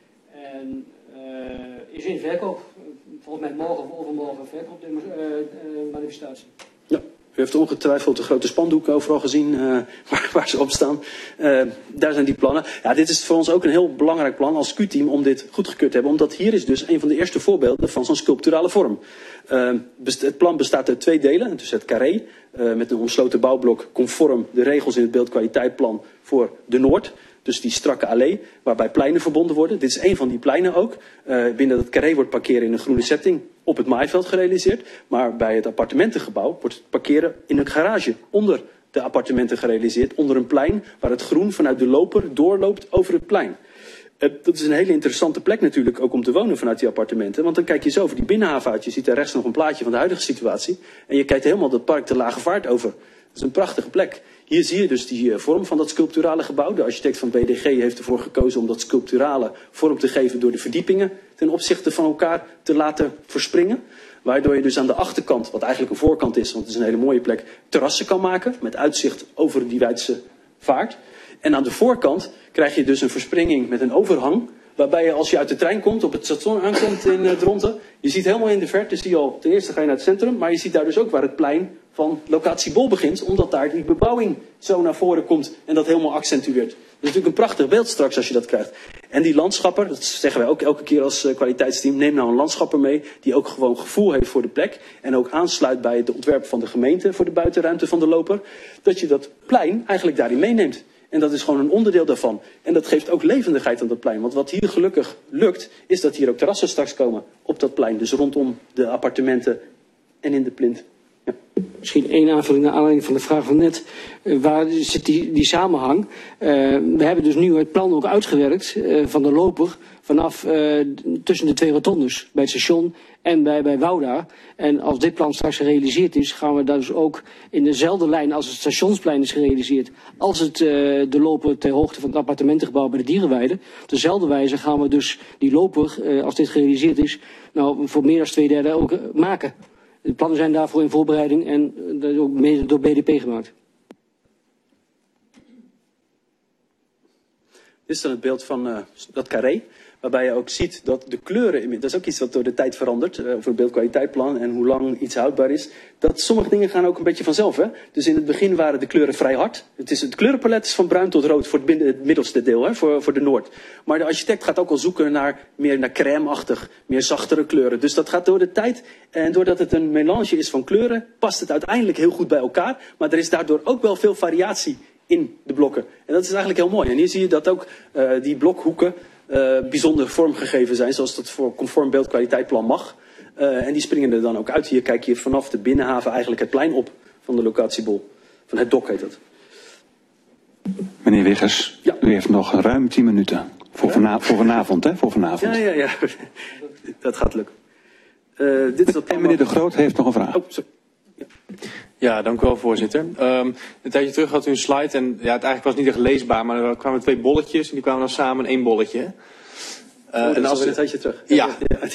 En uh, is in verkoop. Volgens mij morgen of overmorgen verkoop de uh, uh, manifestatie. Ja. U heeft ongetwijfeld de grote spandoeken overal gezien uh, waar, waar ze op staan. Uh, daar zijn die plannen. Ja, dit is voor ons ook een heel belangrijk plan als Q-team om dit goedgekeurd te hebben. Omdat hier is dus een van de eerste voorbeelden van zo'n sculpturale vorm. Uh, het plan bestaat uit twee delen. Dus het carré uh, met een omsloten bouwblok conform de regels in het beeldkwaliteitplan voor de Noord. Dus die strakke allee waarbij pleinen verbonden worden. Dit is een van die pleinen ook. Uh, binnen dat carré wordt parkeren in een groene setting op het maaiveld gerealiseerd. Maar bij het appartementengebouw wordt het parkeren in een garage onder de appartementen gerealiseerd. Onder een plein waar het groen vanuit de loper doorloopt over het plein. Uh, dat is een hele interessante plek natuurlijk ook om te wonen vanuit die appartementen. Want dan kijk je zo over die binnenhaven uit. Je ziet daar rechts nog een plaatje van de huidige situatie. En je kijkt helemaal dat park de Lage Vaart over. Dat is een prachtige plek. Hier zie je dus die uh, vorm van dat sculpturale gebouw. De architect van B D G heeft ervoor gekozen om dat sculpturale vorm te geven door de verdiepingen ten opzichte van elkaar te laten verspringen. Waardoor je dus aan de achterkant, wat eigenlijk een voorkant is, want het is een hele mooie plek, terrassen kan maken met uitzicht over die Weidse Vaart. En aan de voorkant krijg je dus een verspringing met een overhang. Waarbij je als je uit de trein komt, op het station aankomt in uh, Dronten. Je ziet helemaal in de verte, zie je al, ten eerste ga je naar het centrum. Maar je ziet daar dus ook waar het plein van locatie Bol begint. Omdat daar die bebouwing zo naar voren komt en dat helemaal accentueert. Dat is natuurlijk een prachtig beeld straks als je dat krijgt. En die landschapper, dat zeggen wij ook elke keer als uh, kwaliteitsteam. Neem nou een landschapper mee die ook gewoon gevoel heeft voor de plek. En ook aansluit bij het ontwerp van de gemeente voor de buitenruimte van de loper. Dat je dat plein eigenlijk daarin meeneemt. En dat is gewoon een onderdeel daarvan. En dat geeft ook levendigheid aan dat plein. Want wat hier gelukkig lukt, is dat hier ook terrassen straks komen op dat plein. Dus rondom de appartementen en in de plint. Ja. Misschien één aanvulling naar aanleiding van de vraag van net. Uh, waar zit die, die samenhang? Uh, we hebben dus nu het plan ook uitgewerkt uh, van de loper vanaf uh, tussen de twee rotondes. Bij het station en bij, bij Wouda. En als dit plan straks gerealiseerd is, gaan we daar dus ook in dezelfde lijn als het stationsplein is gerealiseerd. Als het uh, de loper ter hoogte van het appartementengebouw bij de Dierenweide. Op dezelfde wijze gaan we dus die loper, uh, als dit gerealiseerd is, nou voor meer dan twee derde ook uh, maken. De plannen zijn daarvoor in voorbereiding en dat is ook mede door B D P gemaakt. Dit is dan het beeld van uh, dat carré. Waarbij je ook ziet dat de kleuren, dat is ook iets wat door de tijd verandert, uh, over het beeldkwaliteitplan en hoe lang iets houdbaar is. Dat sommige dingen gaan ook een beetje vanzelf. Hè? Dus in het begin waren de kleuren vrij hard. Het, is, het kleurenpalet is van bruin tot rood voor het, binnen, het middelste deel, hè? Voor, voor de Noord. Maar de architect gaat ook al zoeken naar meer naar crème-achtig, meer zachtere kleuren. Dus dat gaat door de tijd. En doordat het een melange is van kleuren, past het uiteindelijk heel goed bij elkaar. Maar er is daardoor ook wel veel variatie in de blokken. En dat is eigenlijk heel mooi. En hier zie je dat ook uh, die blokhoeken Uh, bijzonder vormgegeven zijn, zoals dat voor conform beeldkwaliteitplan mag. Uh, en die springen er dan ook uit. Hier kijk je vanaf de binnenhaven eigenlijk het plein op van de locatie Bol. Van het dok heet dat. Meneer Wiggers, ja. U heeft nog ruim tien minuten. Voor, vana voor vanavond, hè? Voor vanavond. Ja, ja, ja. Dat gaat lukken. Uh, dit is en meneer De Groot heeft nog een vraag. Oh, sorry. Ja. Ja, dank u wel, voorzitter. Um, een tijdje terug had u een slide en ja, het eigenlijk was niet echt leesbaar, maar er kwamen twee bolletjes en die kwamen dan samen in één bolletje. Uh, oh, en als we een tijdje terug. Ja.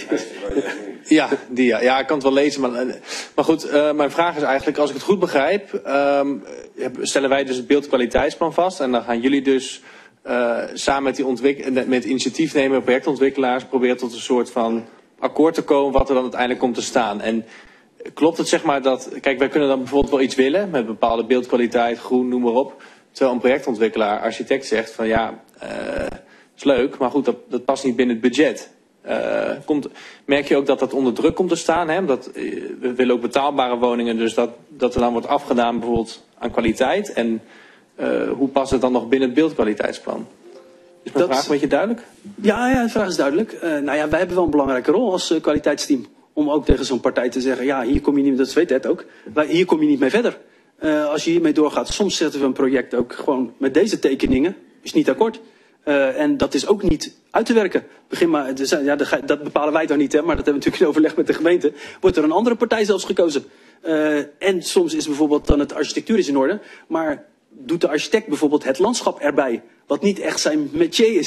Ja, die, ja. ja, ik kan het wel lezen, maar, maar goed, uh, mijn vraag is eigenlijk, als ik het goed begrijp, um, stellen wij dus het beeldkwaliteitsplan vast en dan gaan jullie dus uh, samen met die ontwik met initiatiefnemer, projectontwikkelaars, proberen tot een soort van akkoord te komen wat er dan uiteindelijk komt te staan. En klopt het zeg maar dat, kijk wij kunnen dan bijvoorbeeld wel iets willen met bepaalde beeldkwaliteit, groen, noem maar op. Terwijl een projectontwikkelaar, architect zegt van ja, uh, is leuk, maar goed, dat, dat past niet binnen het budget. Uh, komt, merk je ook dat dat onder druk komt te staan? Hè? Dat, uh, we willen ook betaalbare woningen, dus dat, dat er dan wordt afgedaan bijvoorbeeld aan kwaliteit. En uh, hoe past het dan nog binnen het beeldkwaliteitsplan? Is mijn dat, vraag een beetje duidelijk? Ja, ja, de vraag is duidelijk. Uh, nou ja, wij hebben wel een belangrijke rol als uh, kwaliteitsteam. Om ook tegen zo'n partij te zeggen, ja, hier kom je niet, dat weet het ook, maar hier kom je niet mee verder. Uh, als je hiermee doorgaat, soms zetten we een project ook gewoon met deze tekeningen, is niet akkoord. Uh, en dat is ook niet uit te werken. Begin maar, dus, ja, dat bepalen wij dan niet, hè, maar dat hebben we natuurlijk in overleg met de gemeente. Wordt er een andere partij zelfs gekozen. Uh, en soms is bijvoorbeeld dan het architectuur is in orde, maar doet de architect bijvoorbeeld het landschap erbij, wat niet echt zijn métier is.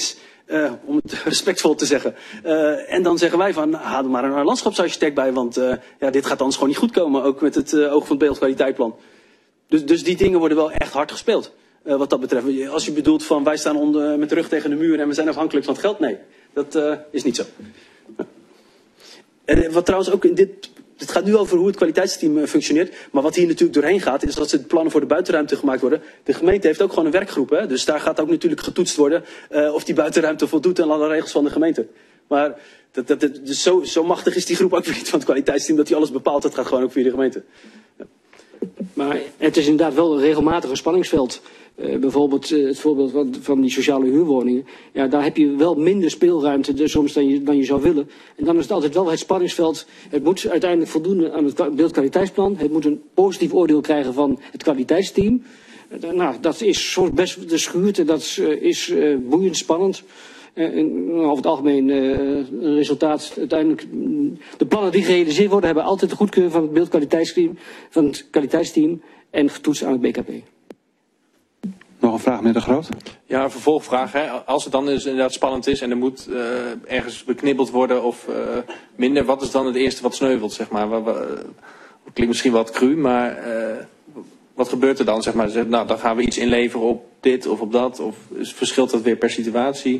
Uh, om het respectvol te zeggen. Uh, en dan zeggen wij van, haal er maar een landschapsarchitect bij, want uh, ja, dit gaat anders gewoon niet goed komen, ook met het uh, oog van het beeldkwaliteitplan. Dus, dus die dingen worden wel echt hard gespeeld, uh, wat dat betreft. Als je bedoelt van, wij staan onder, met de rug tegen de muur en we zijn afhankelijk van het geld, nee, dat uh, is niet zo. Ja. En wat trouwens ook in dit... Het gaat nu over hoe het kwaliteitsteam functioneert. Maar wat hier natuurlijk doorheen gaat, is dat de plannen voor de buitenruimte gemaakt worden. De gemeente heeft ook gewoon een werkgroep. Hè? Dus daar gaat ook natuurlijk getoetst worden uh, of die buitenruimte voldoet aan alle regels van de gemeente. Maar dat, dat, dat, dus zo, zo machtig is die groep ook weer niet van het kwaliteitsteam dat hij alles bepaalt. Dat gaat gewoon ook via de gemeente. Ja. Maar het is inderdaad wel een regelmatig spanningsveld. Uh, bijvoorbeeld uh, het voorbeeld van, van die sociale huurwoningen. Ja, daar heb je wel minder speelruimte dus soms dan je, dan je zou willen. En dan is het altijd wel het spanningsveld. Het moet uiteindelijk voldoen aan het beeldkwaliteitsplan. Het moet een positief oordeel krijgen van het kwaliteitsteam. Uh, nou, dat is soms best de schuurt en dat uh, is uh, boeiend spannend. Uh, en, over het algemeen uh, resultaat uiteindelijk. De plannen die gerealiseerd worden hebben altijd de goedkeuring van het beeldkwaliteitsteam, van het kwaliteitsteam en getoetst aan het B K P. Nog een vraag, meneer De Groot? Ja, een vervolgvraag. Hè. Als het dan dus inderdaad spannend is en er moet uh, ergens beknibbeld worden of uh, minder, wat is dan het eerste wat sneuvelt, zeg maar? Wat, wat, klinkt misschien wat cru, maar uh, wat gebeurt er dan, zeg maar? Zeg, nou, dan gaan we iets inleveren op dit of op dat, of verschilt dat weer per situatie?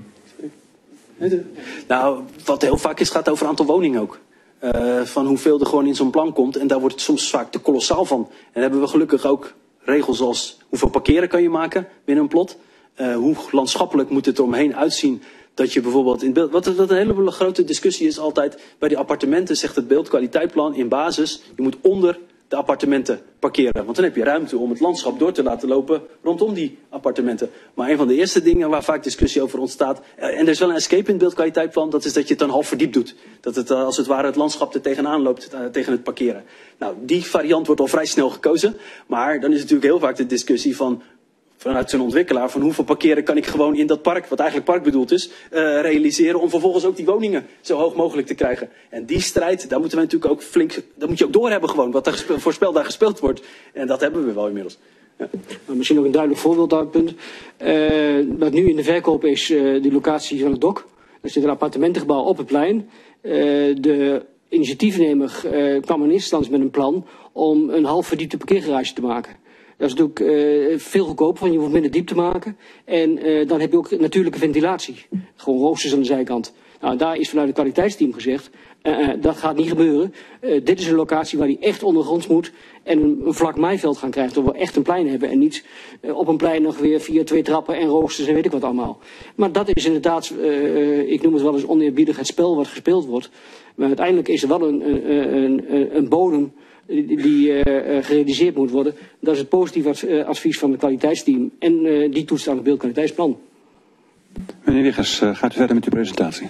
Nou, wat heel vaak is, gaat over aantal woningen ook. Uh, van hoeveel er gewoon in zo'n plan komt en daar wordt het soms vaak te kolossaal van. En dan hebben we gelukkig ook regels als hoeveel parkeren kan je maken binnen een plot. Uh, hoe landschappelijk moet het eromheen uitzien dat je bijvoorbeeld in beeld... Wat, wat een hele grote discussie is altijd bij die appartementen zegt het beeldkwaliteitplan in basis. Je moet onder de appartementen parkeren. Want dan heb je ruimte om het landschap door te laten lopen rondom die appartementen. Maar een van de eerste dingen waar vaak discussie over ontstaat... En er is wel een escape in het beeldkwaliteitplan, dat is dat je het dan half verdiept doet. Dat het als het ware het landschap er tegenaan loopt uh, tegen het parkeren. Nou, die variant wordt al vrij snel gekozen. Maar dan is natuurlijk heel vaak de discussie van... vanuit zijn ontwikkelaar van hoeveel parkeren kan ik gewoon in dat park, wat eigenlijk park bedoeld is, uh, realiseren om vervolgens ook die woningen zo hoog mogelijk te krijgen. En die strijd, daar moeten we natuurlijk ook flink, daar moet je ook doorhebben gewoon, wat er voorspel daar gespeeld wordt. En dat hebben we wel inmiddels. Ja. Maar misschien ook een duidelijk voorbeeld daar punt. Uh, wat nu in de verkoop is, uh, die locatie van het dok. Er zit een appartementengebouw op het plein. Uh, de initiatiefnemer uh, kwam in eerste instantie met een plan om een half verdiepte parkeergarage te maken. Dat is natuurlijk uh, veel goedkoper, want je hoeft minder diep te maken. En uh, dan heb je ook natuurlijke ventilatie. Gewoon roosters aan de zijkant. Nou, daar is vanuit het kwaliteitsteam gezegd, uh, uh, dat gaat niet gebeuren. Uh, dit is een locatie waar die echt ondergronds moet. En een, een vlak maaiveld gaan krijgen, dat we echt een plein hebben. En niet uh, op een plein nog weer via twee trappen en roosters en weet ik wat allemaal. Maar dat is inderdaad, uh, ik noem het wel eens oneerbiedig, het spel wat gespeeld wordt. Maar uiteindelijk is er wel een, een, een, een bodem die, die uh, gerealiseerd moet worden. Dat is het positieve advies van het kwaliteitsteam. En uh, die toetst aan het beeldkwaliteitsplan. Meneer Wiggers, uh, gaat u verder met uw presentatie.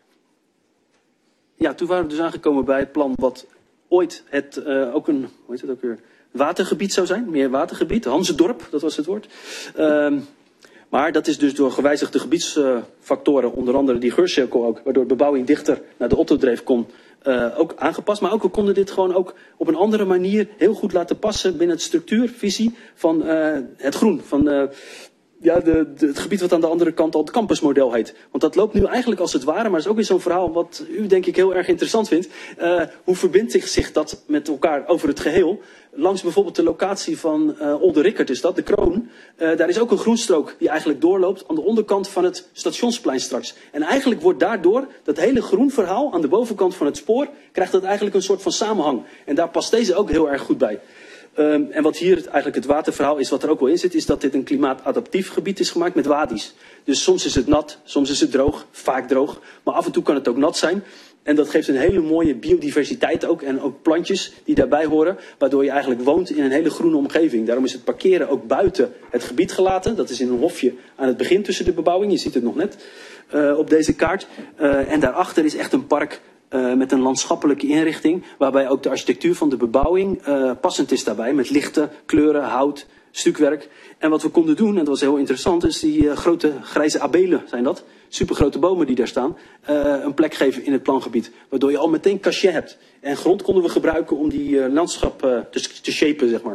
Ja, toen waren we dus aangekomen bij het plan wat ooit het uh, ook een, hoe heet het ook weer, watergebied zou zijn. Meer watergebied, Hanzendorp, dat was het woord. Uh, maar dat is dus door gewijzigde gebiedsfactoren, uh, onder andere die geurcirkel ook, waardoor de bebouwing dichter naar de Otterdreef kon, uh, ook aangepast. Maar ook we konden dit gewoon ook op een andere manier heel goed laten passen binnen het structuurvisie van uh, het groen. Van, uh, Ja, de, de, het gebied wat aan de andere kant al het campusmodel heet. Want dat loopt nu eigenlijk als het ware, maar dat is ook weer zo'n verhaal wat u denk ik heel erg interessant vindt. Uh, hoe verbindt zich, zich dat met elkaar over het geheel? Langs bijvoorbeeld de locatie van uh, Olde-Rickert is dat, de Kroon. Uh, daar is ook een groenstrook die eigenlijk doorloopt aan de onderkant van het stationsplein straks. En eigenlijk wordt daardoor dat hele groenverhaal aan de bovenkant van het spoor, krijgt dat eigenlijk een soort van samenhang. En daar past deze ook heel erg goed bij. Um, en wat hier het, eigenlijk het waterverhaal is, wat er ook wel in zit, is dat dit een klimaatadaptief gebied is gemaakt met wadi's. Dus soms is het nat, soms is het droog, vaak droog. Maar af en toe kan het ook nat zijn. En dat geeft een hele mooie biodiversiteit ook. En ook plantjes die daarbij horen. Waardoor je eigenlijk woont in een hele groene omgeving. Daarom is het parkeren ook buiten het gebied gelaten. Dat is in een hofje aan het begin tussen de bebouwing. Je ziet het nog net uh, op deze kaart. Uh, en daarachter is echt een park. Uh, met een landschappelijke inrichting, waarbij ook de architectuur van de bebouwing uh, passend is daarbij, met lichte kleuren, hout, stukwerk. En wat we konden doen, en dat was heel interessant, is die uh, grote grijze abelen, zijn dat, supergrote bomen die daar staan, uh, een plek geven in het plangebied, waardoor je al meteen cachet hebt. En grond konden we gebruiken om die uh, landschap uh, te, te shapen, zeg maar.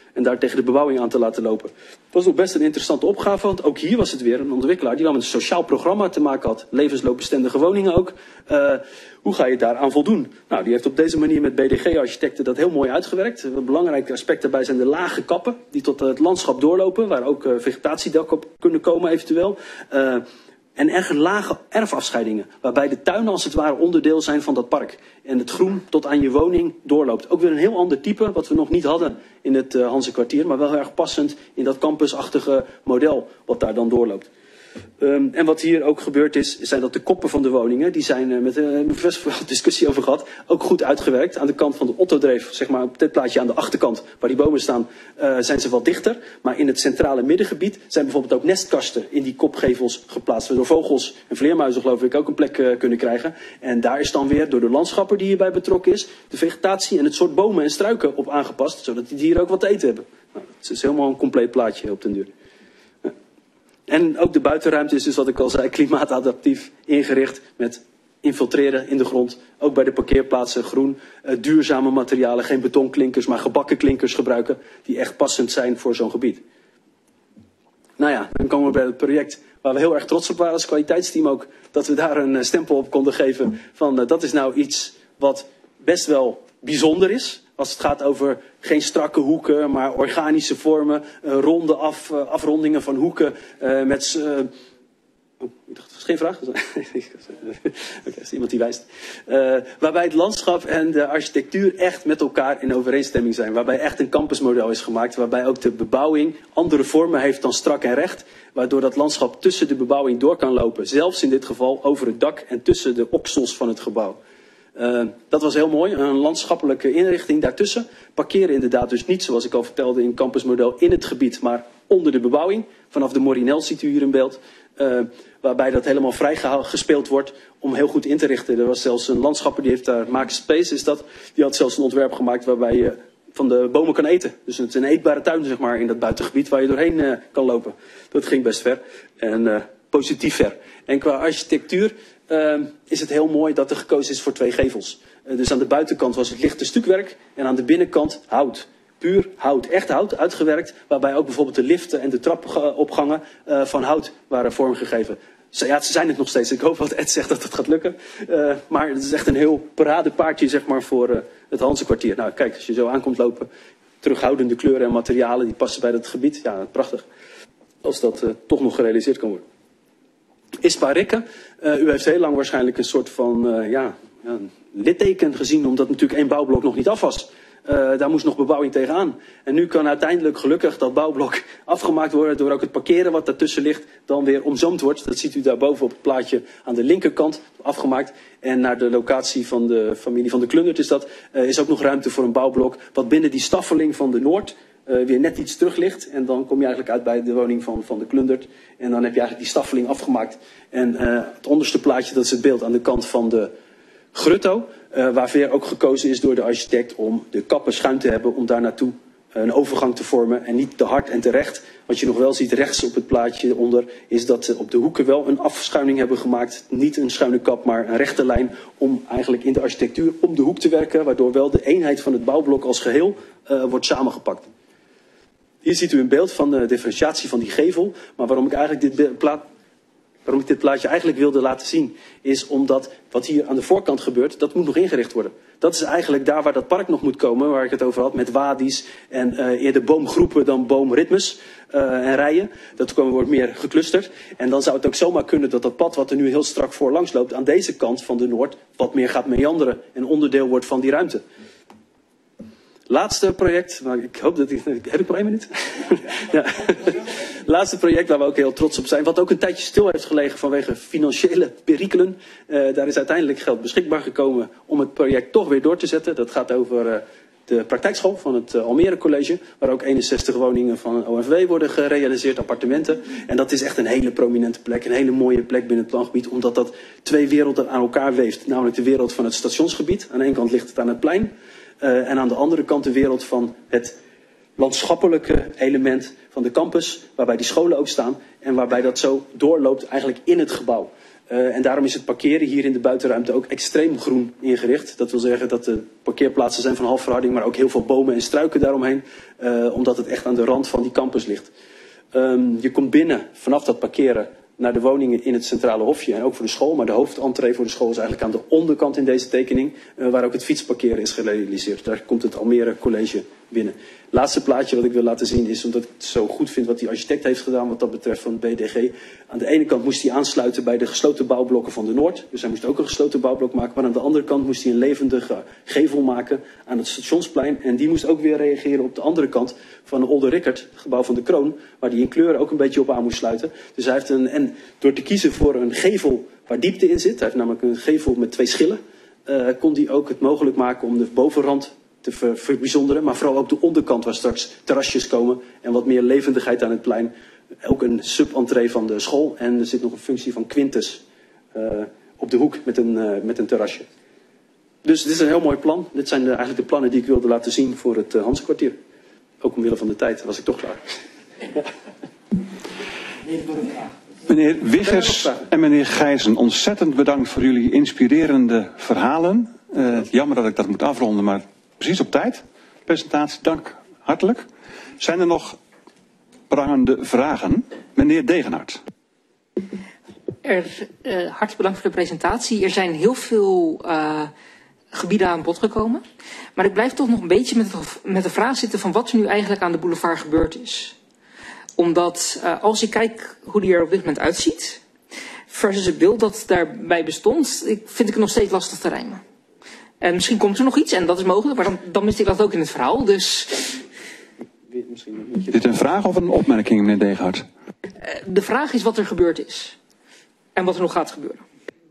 en daar tegen de bebouwing aan te laten lopen. Dat was nog best een interessante opgave, want ook hier was het weer een ontwikkelaar die dan met een sociaal programma te maken had. Levensloopbestendige woningen ook. Uh, hoe ga je daaraan voldoen? Nou, die heeft op deze manier met B D G-architecten dat heel mooi uitgewerkt. Een belangrijk aspect daarbij zijn de lage kappen die tot het landschap doorlopen, waar ook uh, vegetatiedak op kunnen komen eventueel. Uh, En erg lage erfafscheidingen, waarbij de tuinen als het ware onderdeel zijn van dat park. En het groen tot aan je woning doorloopt. Ook weer een heel ander type, wat we nog niet hadden in het uh, Hanzekwartier, maar wel heel erg passend in dat campusachtige model wat daar dan doorloopt. Um, en wat hier ook gebeurd is, zijn dat de koppen van de woningen, die zijn uh, met een uh, best veel discussie over gehad, ook goed uitgewerkt. Aan de kant van de Ottodreef, zeg maar op dit plaatje aan de achterkant, waar die bomen staan, uh, zijn ze wat dichter. Maar in het centrale middengebied zijn bijvoorbeeld ook nestkasten in die kopgevels geplaatst, waardoor vogels en vleermuizen geloof ik ook een plek uh, kunnen krijgen. En daar is dan weer door de landschapper die hierbij betrokken is, de vegetatie en het soort bomen en struiken op aangepast, zodat die dieren ook wat te eten hebben. Nou, het is helemaal een compleet plaatje op den duur. En ook de buitenruimte is dus wat ik al zei, klimaatadaptief ingericht met infiltreren in de grond. Ook bij de parkeerplaatsen groen, uh, duurzame materialen, geen betonklinkers, maar gebakken klinkers gebruiken die echt passend zijn voor zo'n gebied. Nou ja, dan komen we bij het project waar we heel erg trots op waren als kwaliteitsteam ook. Dat we daar een stempel op konden geven van uh, dat is nou iets wat best wel bijzonder is. Als het gaat over geen strakke hoeken, maar organische vormen, uh, ronde af, uh, afrondingen van hoeken uh, met... Uh, oh, ik dacht, dat was geen vraag. Oké, okay, is iemand die wijst. Uh, waarbij het landschap en de architectuur echt met elkaar in overeenstemming zijn. Waarbij echt een campusmodel is gemaakt. Waarbij ook de bebouwing andere vormen heeft dan strak en recht. Waardoor dat landschap tussen de bebouwing door kan lopen. Zelfs in dit geval over het dak en tussen de oksels van het gebouw. Uh, dat was heel mooi, een landschappelijke inrichting daartussen. Parkeren inderdaad dus niet, zoals ik al vertelde, in campusmodel in het gebied, maar onder de bebouwing. Vanaf de Morinel ziet u hier in beeld. Uh, waarbij dat helemaal vrij gespeeld wordt om heel goed in te richten. Er was zelfs een landschapper, die heeft daar, Maak Space is dat, die had zelfs een ontwerp gemaakt waarbij je van de bomen kan eten. Dus het is een eetbare tuin, zeg maar, in dat buitengebied waar je doorheen uh, kan lopen. Dat ging best ver en uh, positief ver. En qua architectuur uh, is het heel mooi dat er gekozen is voor twee gevels. Uh, dus aan de buitenkant was het lichte stukwerk en aan de binnenkant hout. Puur hout, echt hout, uitgewerkt. Waarbij ook bijvoorbeeld de liften en de trapopgangen uh, van hout waren vormgegeven. Ja, ze zijn het nog steeds. Ik hoop dat Ed zegt dat het gaat lukken. Uh, maar het is echt een heel paradepaardje, zeg maar, voor uh, het Hanzekwartier. Nou, kijk, als je zo aankomt lopen, terughoudende kleuren en materialen die passen bij dat gebied. Ja, prachtig. Als dat uh, toch nog gerealiseerd kan worden. Ispa Rikke, uh, u heeft heel lang waarschijnlijk een soort van uh, ja, ja, litteken gezien, omdat natuurlijk één bouwblok nog niet af was. Uh, daar moest nog bebouwing tegenaan. En nu kan uiteindelijk gelukkig dat bouwblok afgemaakt worden door ook het parkeren wat daartussen ligt dan weer omzoomd wordt. Dat ziet u daarboven op het plaatje aan de linkerkant afgemaakt. En naar de locatie van de familie van de Klundert is dat, uh, is ook nog ruimte voor een bouwblok wat binnen die staffeling van de Noord uh, weer net iets terug ligt. En dan kom je eigenlijk uit bij de woning van, van de Klundert. En dan heb je eigenlijk die staffeling afgemaakt. En uh, het onderste plaatje, dat is het beeld aan de kant van de Grutto, uh, waar weer ook gekozen is door de architect om de kappen schuin te hebben om daar naartoe uh, een overgang te vormen en niet te hard en te recht. Wat je nog wel ziet rechts op het plaatje onder is dat ze op de hoeken wel een afschuining hebben gemaakt. Niet een schuine kap, maar een rechte lijn om eigenlijk in de architectuur om de hoek te werken, waardoor wel de eenheid van het bouwblok als geheel uh, wordt samengepakt. Hier ziet u een beeld van de differentiatie van die gevel, maar waarom ik eigenlijk dit plaat Waarom ik dit plaatje eigenlijk wilde laten zien, is omdat wat hier aan de voorkant gebeurt, dat moet nog ingericht worden. Dat is eigenlijk daar waar dat park nog moet komen, waar ik het over had, met wadi's en uh, eerder boomgroepen dan boomritmes uh, en rijen. Dat wordt meer geclusterd. En dan zou het ook zomaar kunnen dat dat pad wat er nu heel strak voorlangs loopt, aan deze kant van de Noord, wat meer gaat meanderen en onderdeel wordt van die ruimte. Laatste project, maar ik hoop dat ik... Heb ik nog één minuut? Ja. Laatste project waar we ook heel trots op zijn. Wat ook een tijdje stil heeft gelegen vanwege financiële perikelen. Uh, daar is uiteindelijk geld beschikbaar gekomen om het project toch weer door te zetten. Dat gaat over uh, de praktijkschool van het uh, Almere College. Waar ook eenenzestig woningen van een O F W worden gerealiseerd, appartementen. En dat is echt een hele prominente plek. Een hele mooie plek binnen het plangebied. Omdat dat twee werelden aan elkaar weeft. Namelijk de wereld van het stationsgebied. Aan de ene kant ligt het aan het plein. Uh, en aan de andere kant de wereld van het landschappelijke element van de campus, waarbij die scholen ook staan en waarbij dat zo doorloopt eigenlijk in het gebouw. Uh, en daarom is het parkeren hier in de buitenruimte ook extreem groen ingericht. Dat wil zeggen dat de parkeerplaatsen zijn van halfverharding, maar ook heel veel bomen en struiken daaromheen. Uh, omdat het echt aan de rand van die campus ligt. Um, je komt binnen vanaf dat parkeren naar de woningen in het centrale hofje en ook voor de school. Maar de hoofdentree voor de school is eigenlijk aan de onderkant in deze tekening, uh, waar ook het fietsparkeren is gerealiseerd. Daar komt het Almere College binnen. Het laatste plaatje wat ik wil laten zien is, omdat ik het zo goed vind wat die architect heeft gedaan wat dat betreft van B D G. Aan de ene kant moest hij aansluiten bij de gesloten bouwblokken van de Noord. Dus hij moest ook een gesloten bouwblok maken. Maar aan de andere kant moest hij een levendige gevel maken aan het stationsplein. En die moest ook weer reageren op de andere kant van de Olde Rickert, het gebouw van de Kroon. Waar die in kleuren ook een beetje op aan moest sluiten. Dus hij heeft een, en door te kiezen voor een gevel waar diepte in zit. Hij heeft namelijk een gevel met twee schillen. Uh, kon hij ook het mogelijk maken om de bovenrand te ver, verbijzonderen. Maar vooral ook de onderkant waar straks terrasjes komen. En wat meer levendigheid aan het plein. Ook een sub-entree van de school. En er zit nog een functie van Quintus uh, op de hoek met een, uh, met een terrasje. Dus dit is een heel mooi plan. Dit zijn de, eigenlijk de plannen die ik wilde laten zien voor het uh, Hansekwartier. Ook omwille van de tijd was ik toch klaar. Meneer Wiggers en meneer Gijzen, ontzettend bedankt voor jullie inspirerende verhalen. Uh, jammer dat ik dat moet afronden, maar precies op tijd. Presentatie, dank hartelijk. Zijn er nog prangende vragen? Meneer Degenhart. Er, uh, hartelijk bedankt voor de presentatie. Er zijn heel veel uh, gebieden aan bod gekomen. Maar ik blijf toch nog een beetje met, met de vraag zitten van wat er nu eigenlijk aan de boulevard gebeurd is. Omdat uh, als ik kijk hoe die er op dit moment uitziet, versus het beeld dat daarbij bestond, ik, vind ik het nog steeds lastig te rijmen. En misschien komt er nog iets en dat is mogelijk, maar dan, dan miste ik dat ook in het verhaal. Dus... Is dit een vraag of een opmerking, meneer Degenhart? Uh, de vraag is wat er gebeurd is. En wat er nog gaat gebeuren.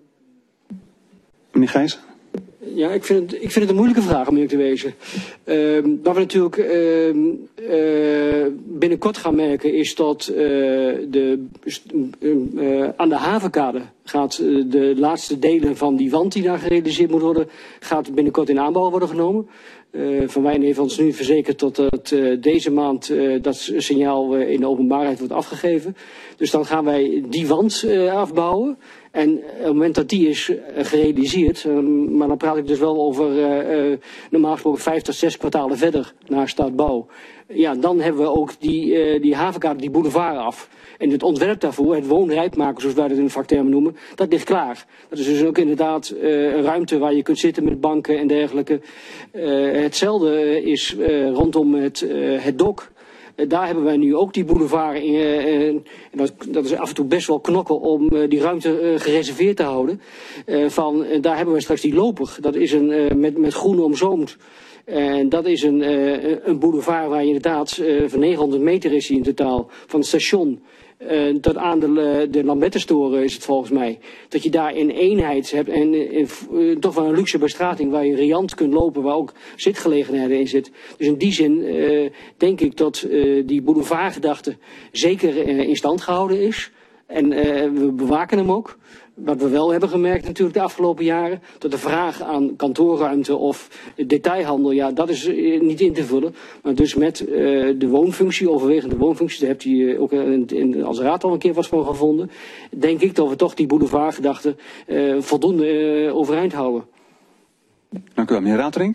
Meneer Gijzen? Ja, ik vind, het, ik vind het een moeilijke vraag om eerlijk te wezen. Uh, wat we natuurlijk uh, uh, binnenkort gaan merken is dat uh, de, uh, uh, aan de havenkade gaat uh, de laatste delen van die wand die daar gerealiseerd moet worden, gaat binnenkort in aanbouw worden genomen. Uh, Van Wijn heeft ons nu verzekerd dat het, uh, deze maand uh, dat signaal uh, in de openbaarheid wordt afgegeven. Dus dan gaan wij die wand uh, afbouwen. En op het moment dat die is uh, gerealiseerd, uh, maar dan praat ik dus wel over uh, uh, normaal gesproken vijf tot zes kwartalen verder naar startbouw. Ja, dan hebben we ook die, uh, die havenkade, die boulevard af. En het ontwerp daarvoor, het woonrijp maken zoals wij dat in de vaktermen noemen, dat ligt klaar. Dat is dus ook inderdaad uh, een ruimte waar je kunt zitten met banken en dergelijke. Uh, hetzelfde is uh, rondom het, uh, het dok. Uh, daar hebben wij nu ook die boulevard in. Uh, en dat, dat is af en toe best wel knokken om uh, die ruimte uh, gereserveerd te houden. Uh, van, uh, daar hebben we straks die loper. Dat is een, uh, met, met groen omzoomd. En dat is een, uh, een boulevard waar je inderdaad uh, van negenhonderd meter is in totaal van het station. Uh, tot aan de, de Lambertenstoren is het volgens mij. Dat je daar in eenheid hebt en in, uh, toch wel een luxe bestrating waar je riant kunt lopen, waar ook zitgelegenheden in zit. Dus in die zin uh, denk ik dat uh, die boulevardgedachte zeker uh, in stand gehouden is. En uh, we bewaken hem ook. Wat we wel hebben gemerkt natuurlijk de afgelopen jaren, dat de vraag aan kantoorruimte of detailhandel, ja, dat is uh, niet in te vullen. Maar dus met uh, de woonfunctie, overwegende woonfunctie, daar hebt u uh, ook in, in, als raad al een keer wat van gevonden, denk ik dat we toch die boulevardgedachte uh, voldoende uh, overeind houden. Dank u wel, meneer Raterink.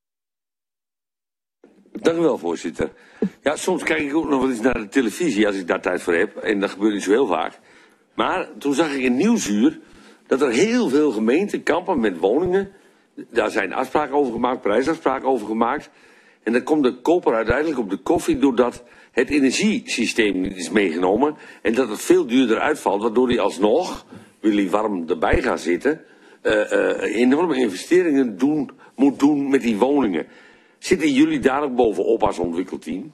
Dank u wel, voorzitter. Ja, soms kijk ik ook nog wel eens naar de televisie als ik daar tijd voor heb. En dat gebeurt niet zo heel vaak. Maar toen zag ik in Nieuwsuur dat er heel veel gemeenten kampen met woningen. Daar zijn afspraken over gemaakt, prijsafspraken over gemaakt. En dan komt de koper uiteindelijk op de koffie doordat het energiesysteem niet is meegenomen. En dat het veel duurder uitvalt, waardoor hij alsnog, wil hij warm erbij gaan zitten, uh, uh, enorme investeringen doen, moet doen met die woningen. Zitten jullie daar ook bovenop als ontwikkelteam?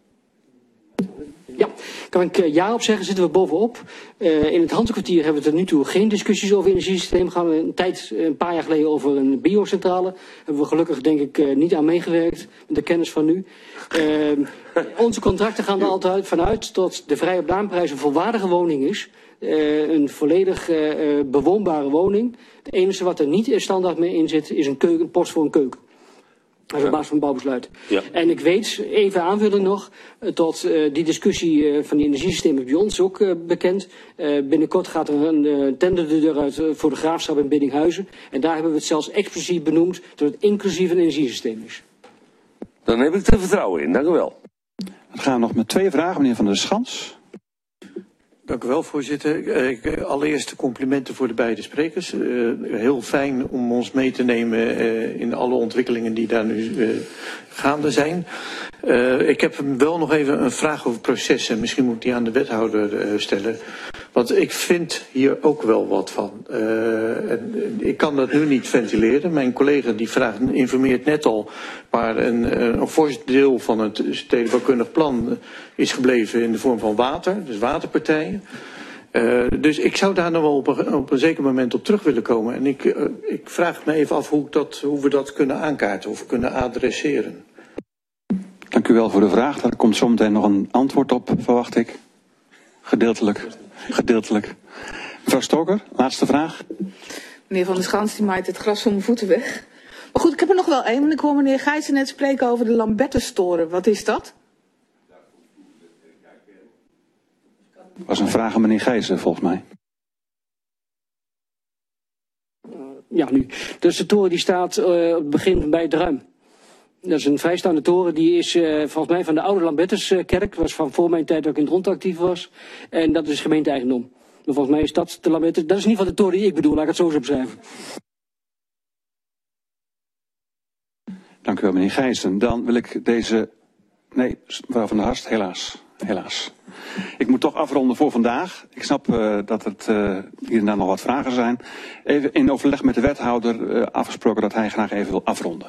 Ja, kan ik uh, ja op zeggen, zitten we bovenop. Uh, in het Hansekwartier hebben we tot nu toe geen discussies over het energiesysteem. Gaan we een tijd, een paar jaar geleden over een biocentrale. Hebben we gelukkig denk ik uh, niet aan meegewerkt, met de kennis van nu. Uh, onze contracten gaan er altijd vanuit dat de vrije opnaameprijs een volwaardige woning is. Uh, een volledig uh, bewoonbare woning. Het enige wat er niet standaard mee in zit is een, keuken, een post voor een keuken. Hij is op basis van bouwbesluit. Ja. En ik weet, even aanvulling nog, tot uh, die discussie uh, van die energiesystemen bij ons ook uh, bekend. Uh, binnenkort gaat er een uh, tender de deur uit uh, voor de Graafschap in Biddinghuizen. En daar hebben we het zelfs expliciet benoemd dat het inclusief een energiesysteem is. Dan heb ik er vertrouwen in, dank u wel. Dan gaan we nog met twee vragen, meneer Van der Schans. Dank u wel, voorzitter. Uh, allereerst de complimenten voor de beide sprekers. Uh, heel fijn om ons mee te nemen uh, in alle ontwikkelingen die daar nu uh, gaande zijn. Uh, ik heb wel nog even een vraag over processen. Misschien moet ik die aan de wethouder uh, stellen. Want ik vind hier ook wel wat van. Uh, en, ik kan dat nu niet ventileren. Mijn collega die vraagt, informeert net al, maar een, een fors deel van het stedenbouwkundig plan is gebleven in de vorm van water, dus waterpartijen. Uh, dus ik zou daar nog wel op een, op een zeker moment op terug willen komen. En ik, uh, ik vraag me even af hoe, dat, hoe we dat kunnen aankaarten of kunnen adresseren. Dank u wel voor de vraag. Daar komt zometeen nog een antwoord op, verwacht ik. Gedeeltelijk. Gedeeltelijk. Mevrouw Stoker, laatste vraag. Meneer Van der Schans, die maait het gras van mijn voeten weg. Maar goed, ik heb er nog wel één. Want ik hoor meneer Gijssen net spreken over de Lambertustoren. Wat is dat? Dat was een vraag aan meneer Gijssen, volgens mij. Ja, nu. Dus de toren die staat uh, op het begin bij het Ruim. Dat is een vrijstaande toren, die is uh, volgens mij van de oude Lambertuskerk, was van voor mijn tijd ook in het rond actief was. En dat is gemeente-eigendom. Maar volgens mij is dat de Lambertus, dat is in ieder geval de toren die ik bedoel, laat ik het zo eens opschrijven. Dank u wel, meneer Gijssen. Dan wil ik deze... Nee, mevrouw Van der Harst, helaas. Helaas. Ik moet toch afronden voor vandaag. Ik snap uh, dat het uh, hier en daar nog wat vragen zijn. Even in overleg met de wethouder uh, afgesproken dat hij graag even wil afronden.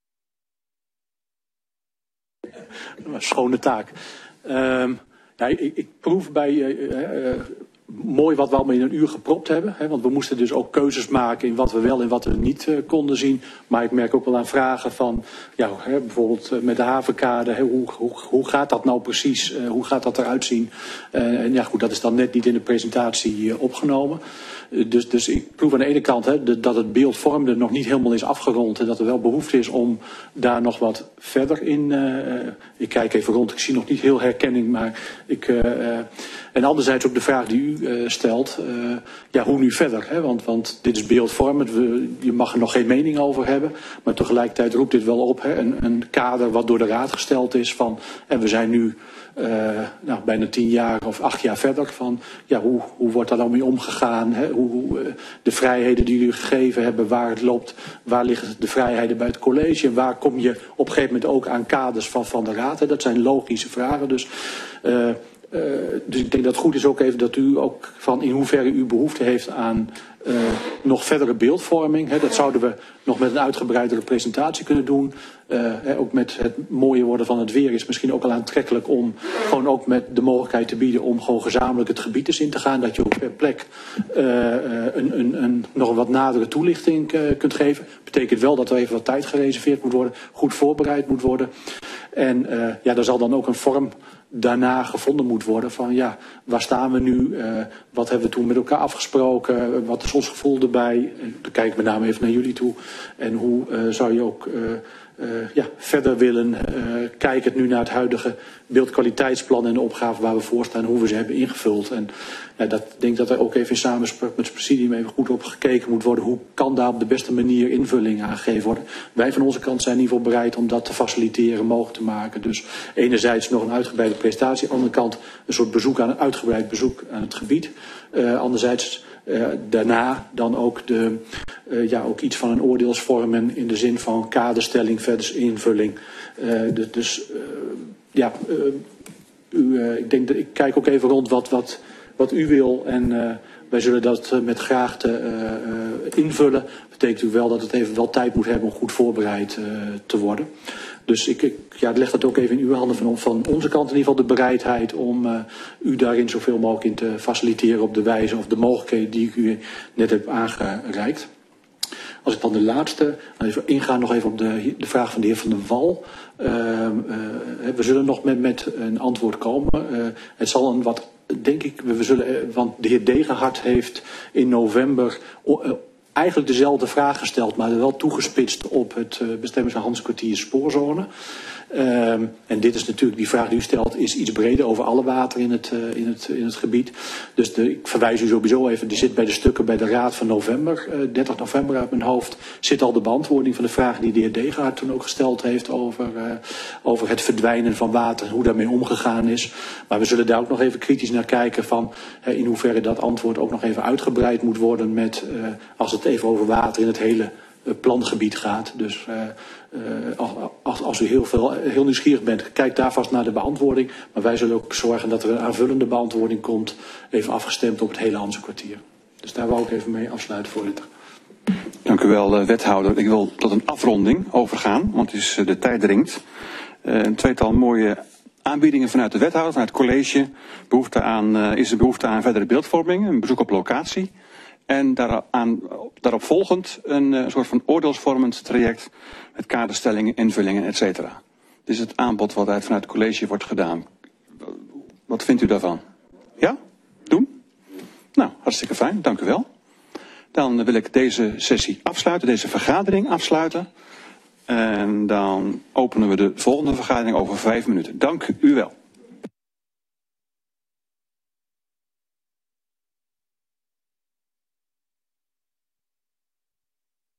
Een schone taak. Uh, ja, ik, ik proef bij uh, uh, mooi wat we allemaal in een uur gepropt hebben. Hè, want we moesten dus ook keuzes maken in wat we wel en wat we niet uh, konden zien. Maar ik merk ook wel aan vragen van, ja, hè, bijvoorbeeld uh, met de havenkade. Hè, hoe, hoe, hoe gaat dat nou precies? Uh, hoe gaat dat eruit zien? Uh, en ja, goed, dat is dan net niet in de presentatie uh, opgenomen. Dus, dus ik proef aan de ene kant hè, de, dat het beeldvormde nog niet helemaal is afgerond. En dat er wel behoefte is om daar nog wat verder in. Uh, ik kijk even rond, ik zie nog niet heel herkenning. Maar ik, uh, uh, en anderzijds ook de vraag die u uh, stelt. Uh, ja, hoe nu verder? Hè? Want, want dit is beeldvormend. We, je mag er nog geen mening over hebben. Maar tegelijkertijd roept dit wel op. Hè? Een, een kader wat door de raad gesteld is. Van, en we zijn nu... Uh, nou, bijna tien jaar of acht jaar verder van ja, hoe, hoe wordt daar dan mee omgegaan? Hè? Hoe, hoe, uh, de vrijheden die jullie gegeven hebben, waar het loopt, waar liggen de vrijheden bij het college? En waar kom je op een gegeven moment ook aan kaders van, van de raad? Hè? Dat zijn logische vragen. Dus, uh, uh, dus ik denk dat het goed is ook even dat u ook van in hoeverre u behoefte heeft aan uh, nog verdere beeldvorming. Hè? Dat zouden we nog met een uitgebreidere presentatie kunnen doen. Uh, hè, ook met het mooie worden van het weer is misschien ook al aantrekkelijk om gewoon ook met de mogelijkheid te bieden om gewoon gezamenlijk het gebied eens in te gaan. Dat je ook per plek uh, een, een, een, nog een wat nadere toelichting uh, kunt geven. Betekent wel dat er even wat tijd gereserveerd moet worden, goed voorbereid moet worden. En uh, ja, daar zal dan ook een vorm daarna gevonden moet worden van ja, waar staan we nu? Uh, wat hebben we toen met elkaar afgesproken? Wat is ons gevoel erbij? Dan kijk ik met name even naar jullie toe. En hoe uh, zou je ook... Uh, Uh, ja, verder willen uh, kijken nu naar het huidige beeldkwaliteitsplan en de opgave waar we voor staan, hoe we ze hebben ingevuld. En ja, dat denk dat er ook even in samenspraak met het presidium even goed op gekeken moet worden. Hoe kan daar op de beste manier invulling aangegeven worden? Wij van onze kant zijn in ieder geval bereid om dat te faciliteren, mogelijk te maken. Dus enerzijds nog een uitgebreide presentatie, aan de andere kant een soort bezoek aan een uitgebreid bezoek aan het gebied. Uh, anderzijds Uh, daarna dan ook, de, uh, ja, ook iets van een oordeelsvormen in de zin van kaderstelling versus invulling. Uh, dus dus uh, ja, uh, u, uh, ik, denk dat, ik kijk ook even rond wat, wat, wat u wil en uh, wij zullen dat uh, met graagte uh, uh, invullen. Betekent u wel dat het even wel tijd moet hebben om goed voorbereid uh, te worden. Dus ik, ik ja, leg dat ook even in uw handen van, van onze kant in ieder geval de bereidheid om uh, u daarin zoveel mogelijk in te faciliteren op de wijze of de mogelijkheden die ik u net heb aangereikt. Als ik dan de laatste, even ingaan nog even op de, de vraag van de heer Van der Wal. Uh, uh, we zullen nog met, met een antwoord komen. Uh, het zal een wat, denk ik, we zullen, want de heer Degenhart heeft in november... Uh, eigenlijk dezelfde vraag gesteld, maar wel toegespitst op het uh, bestemmingsgebied Hanzekwartier spoorzone. Um, en dit is natuurlijk, die vraag die u stelt, is iets breder over alle water in het, uh, in het, in het gebied. Dus de, ik verwijs u sowieso even, die zit bij de stukken bij de Raad van november, uh, dertig november uit mijn hoofd, zit al de beantwoording van de vraag die de heer Degehaard toen ook gesteld heeft over, uh, over het verdwijnen van water en hoe daarmee omgegaan is. Maar we zullen daar ook nog even kritisch naar kijken van uh, in hoeverre dat antwoord ook nog even uitgebreid moet worden met, uh, als het even over water in het hele uh, plangebied gaat. Dus uh, uh, als, als u heel, veel, heel nieuwsgierig bent, kijk daar vast naar de beantwoording. Maar wij zullen ook zorgen dat er een aanvullende beantwoording komt, even afgestemd op het hele Hanzekwartier. Dus daar wou ik even mee afsluiten, voorzitter. Dank u wel, wethouder. Ik wil tot een afronding overgaan, want het is, de tijd dringt. Uh, een tweetal mooie aanbiedingen vanuit de wethouder, vanuit het college. Behoefte aan, uh, is er behoefte aan verdere beeldvorming, een bezoek op locatie. En daaraan, daarop volgend een uh, soort van oordeelsvormend traject met kaderstellingen, invullingen, et cetera. Dit is het aanbod wat uit vanuit het college wordt gedaan. Wat vindt u daarvan? Ja? Doen? Nou, hartstikke fijn. Dank u wel. Dan wil ik deze sessie afsluiten, deze vergadering afsluiten. En dan openen we de volgende vergadering over vijf minuten. Dank u wel.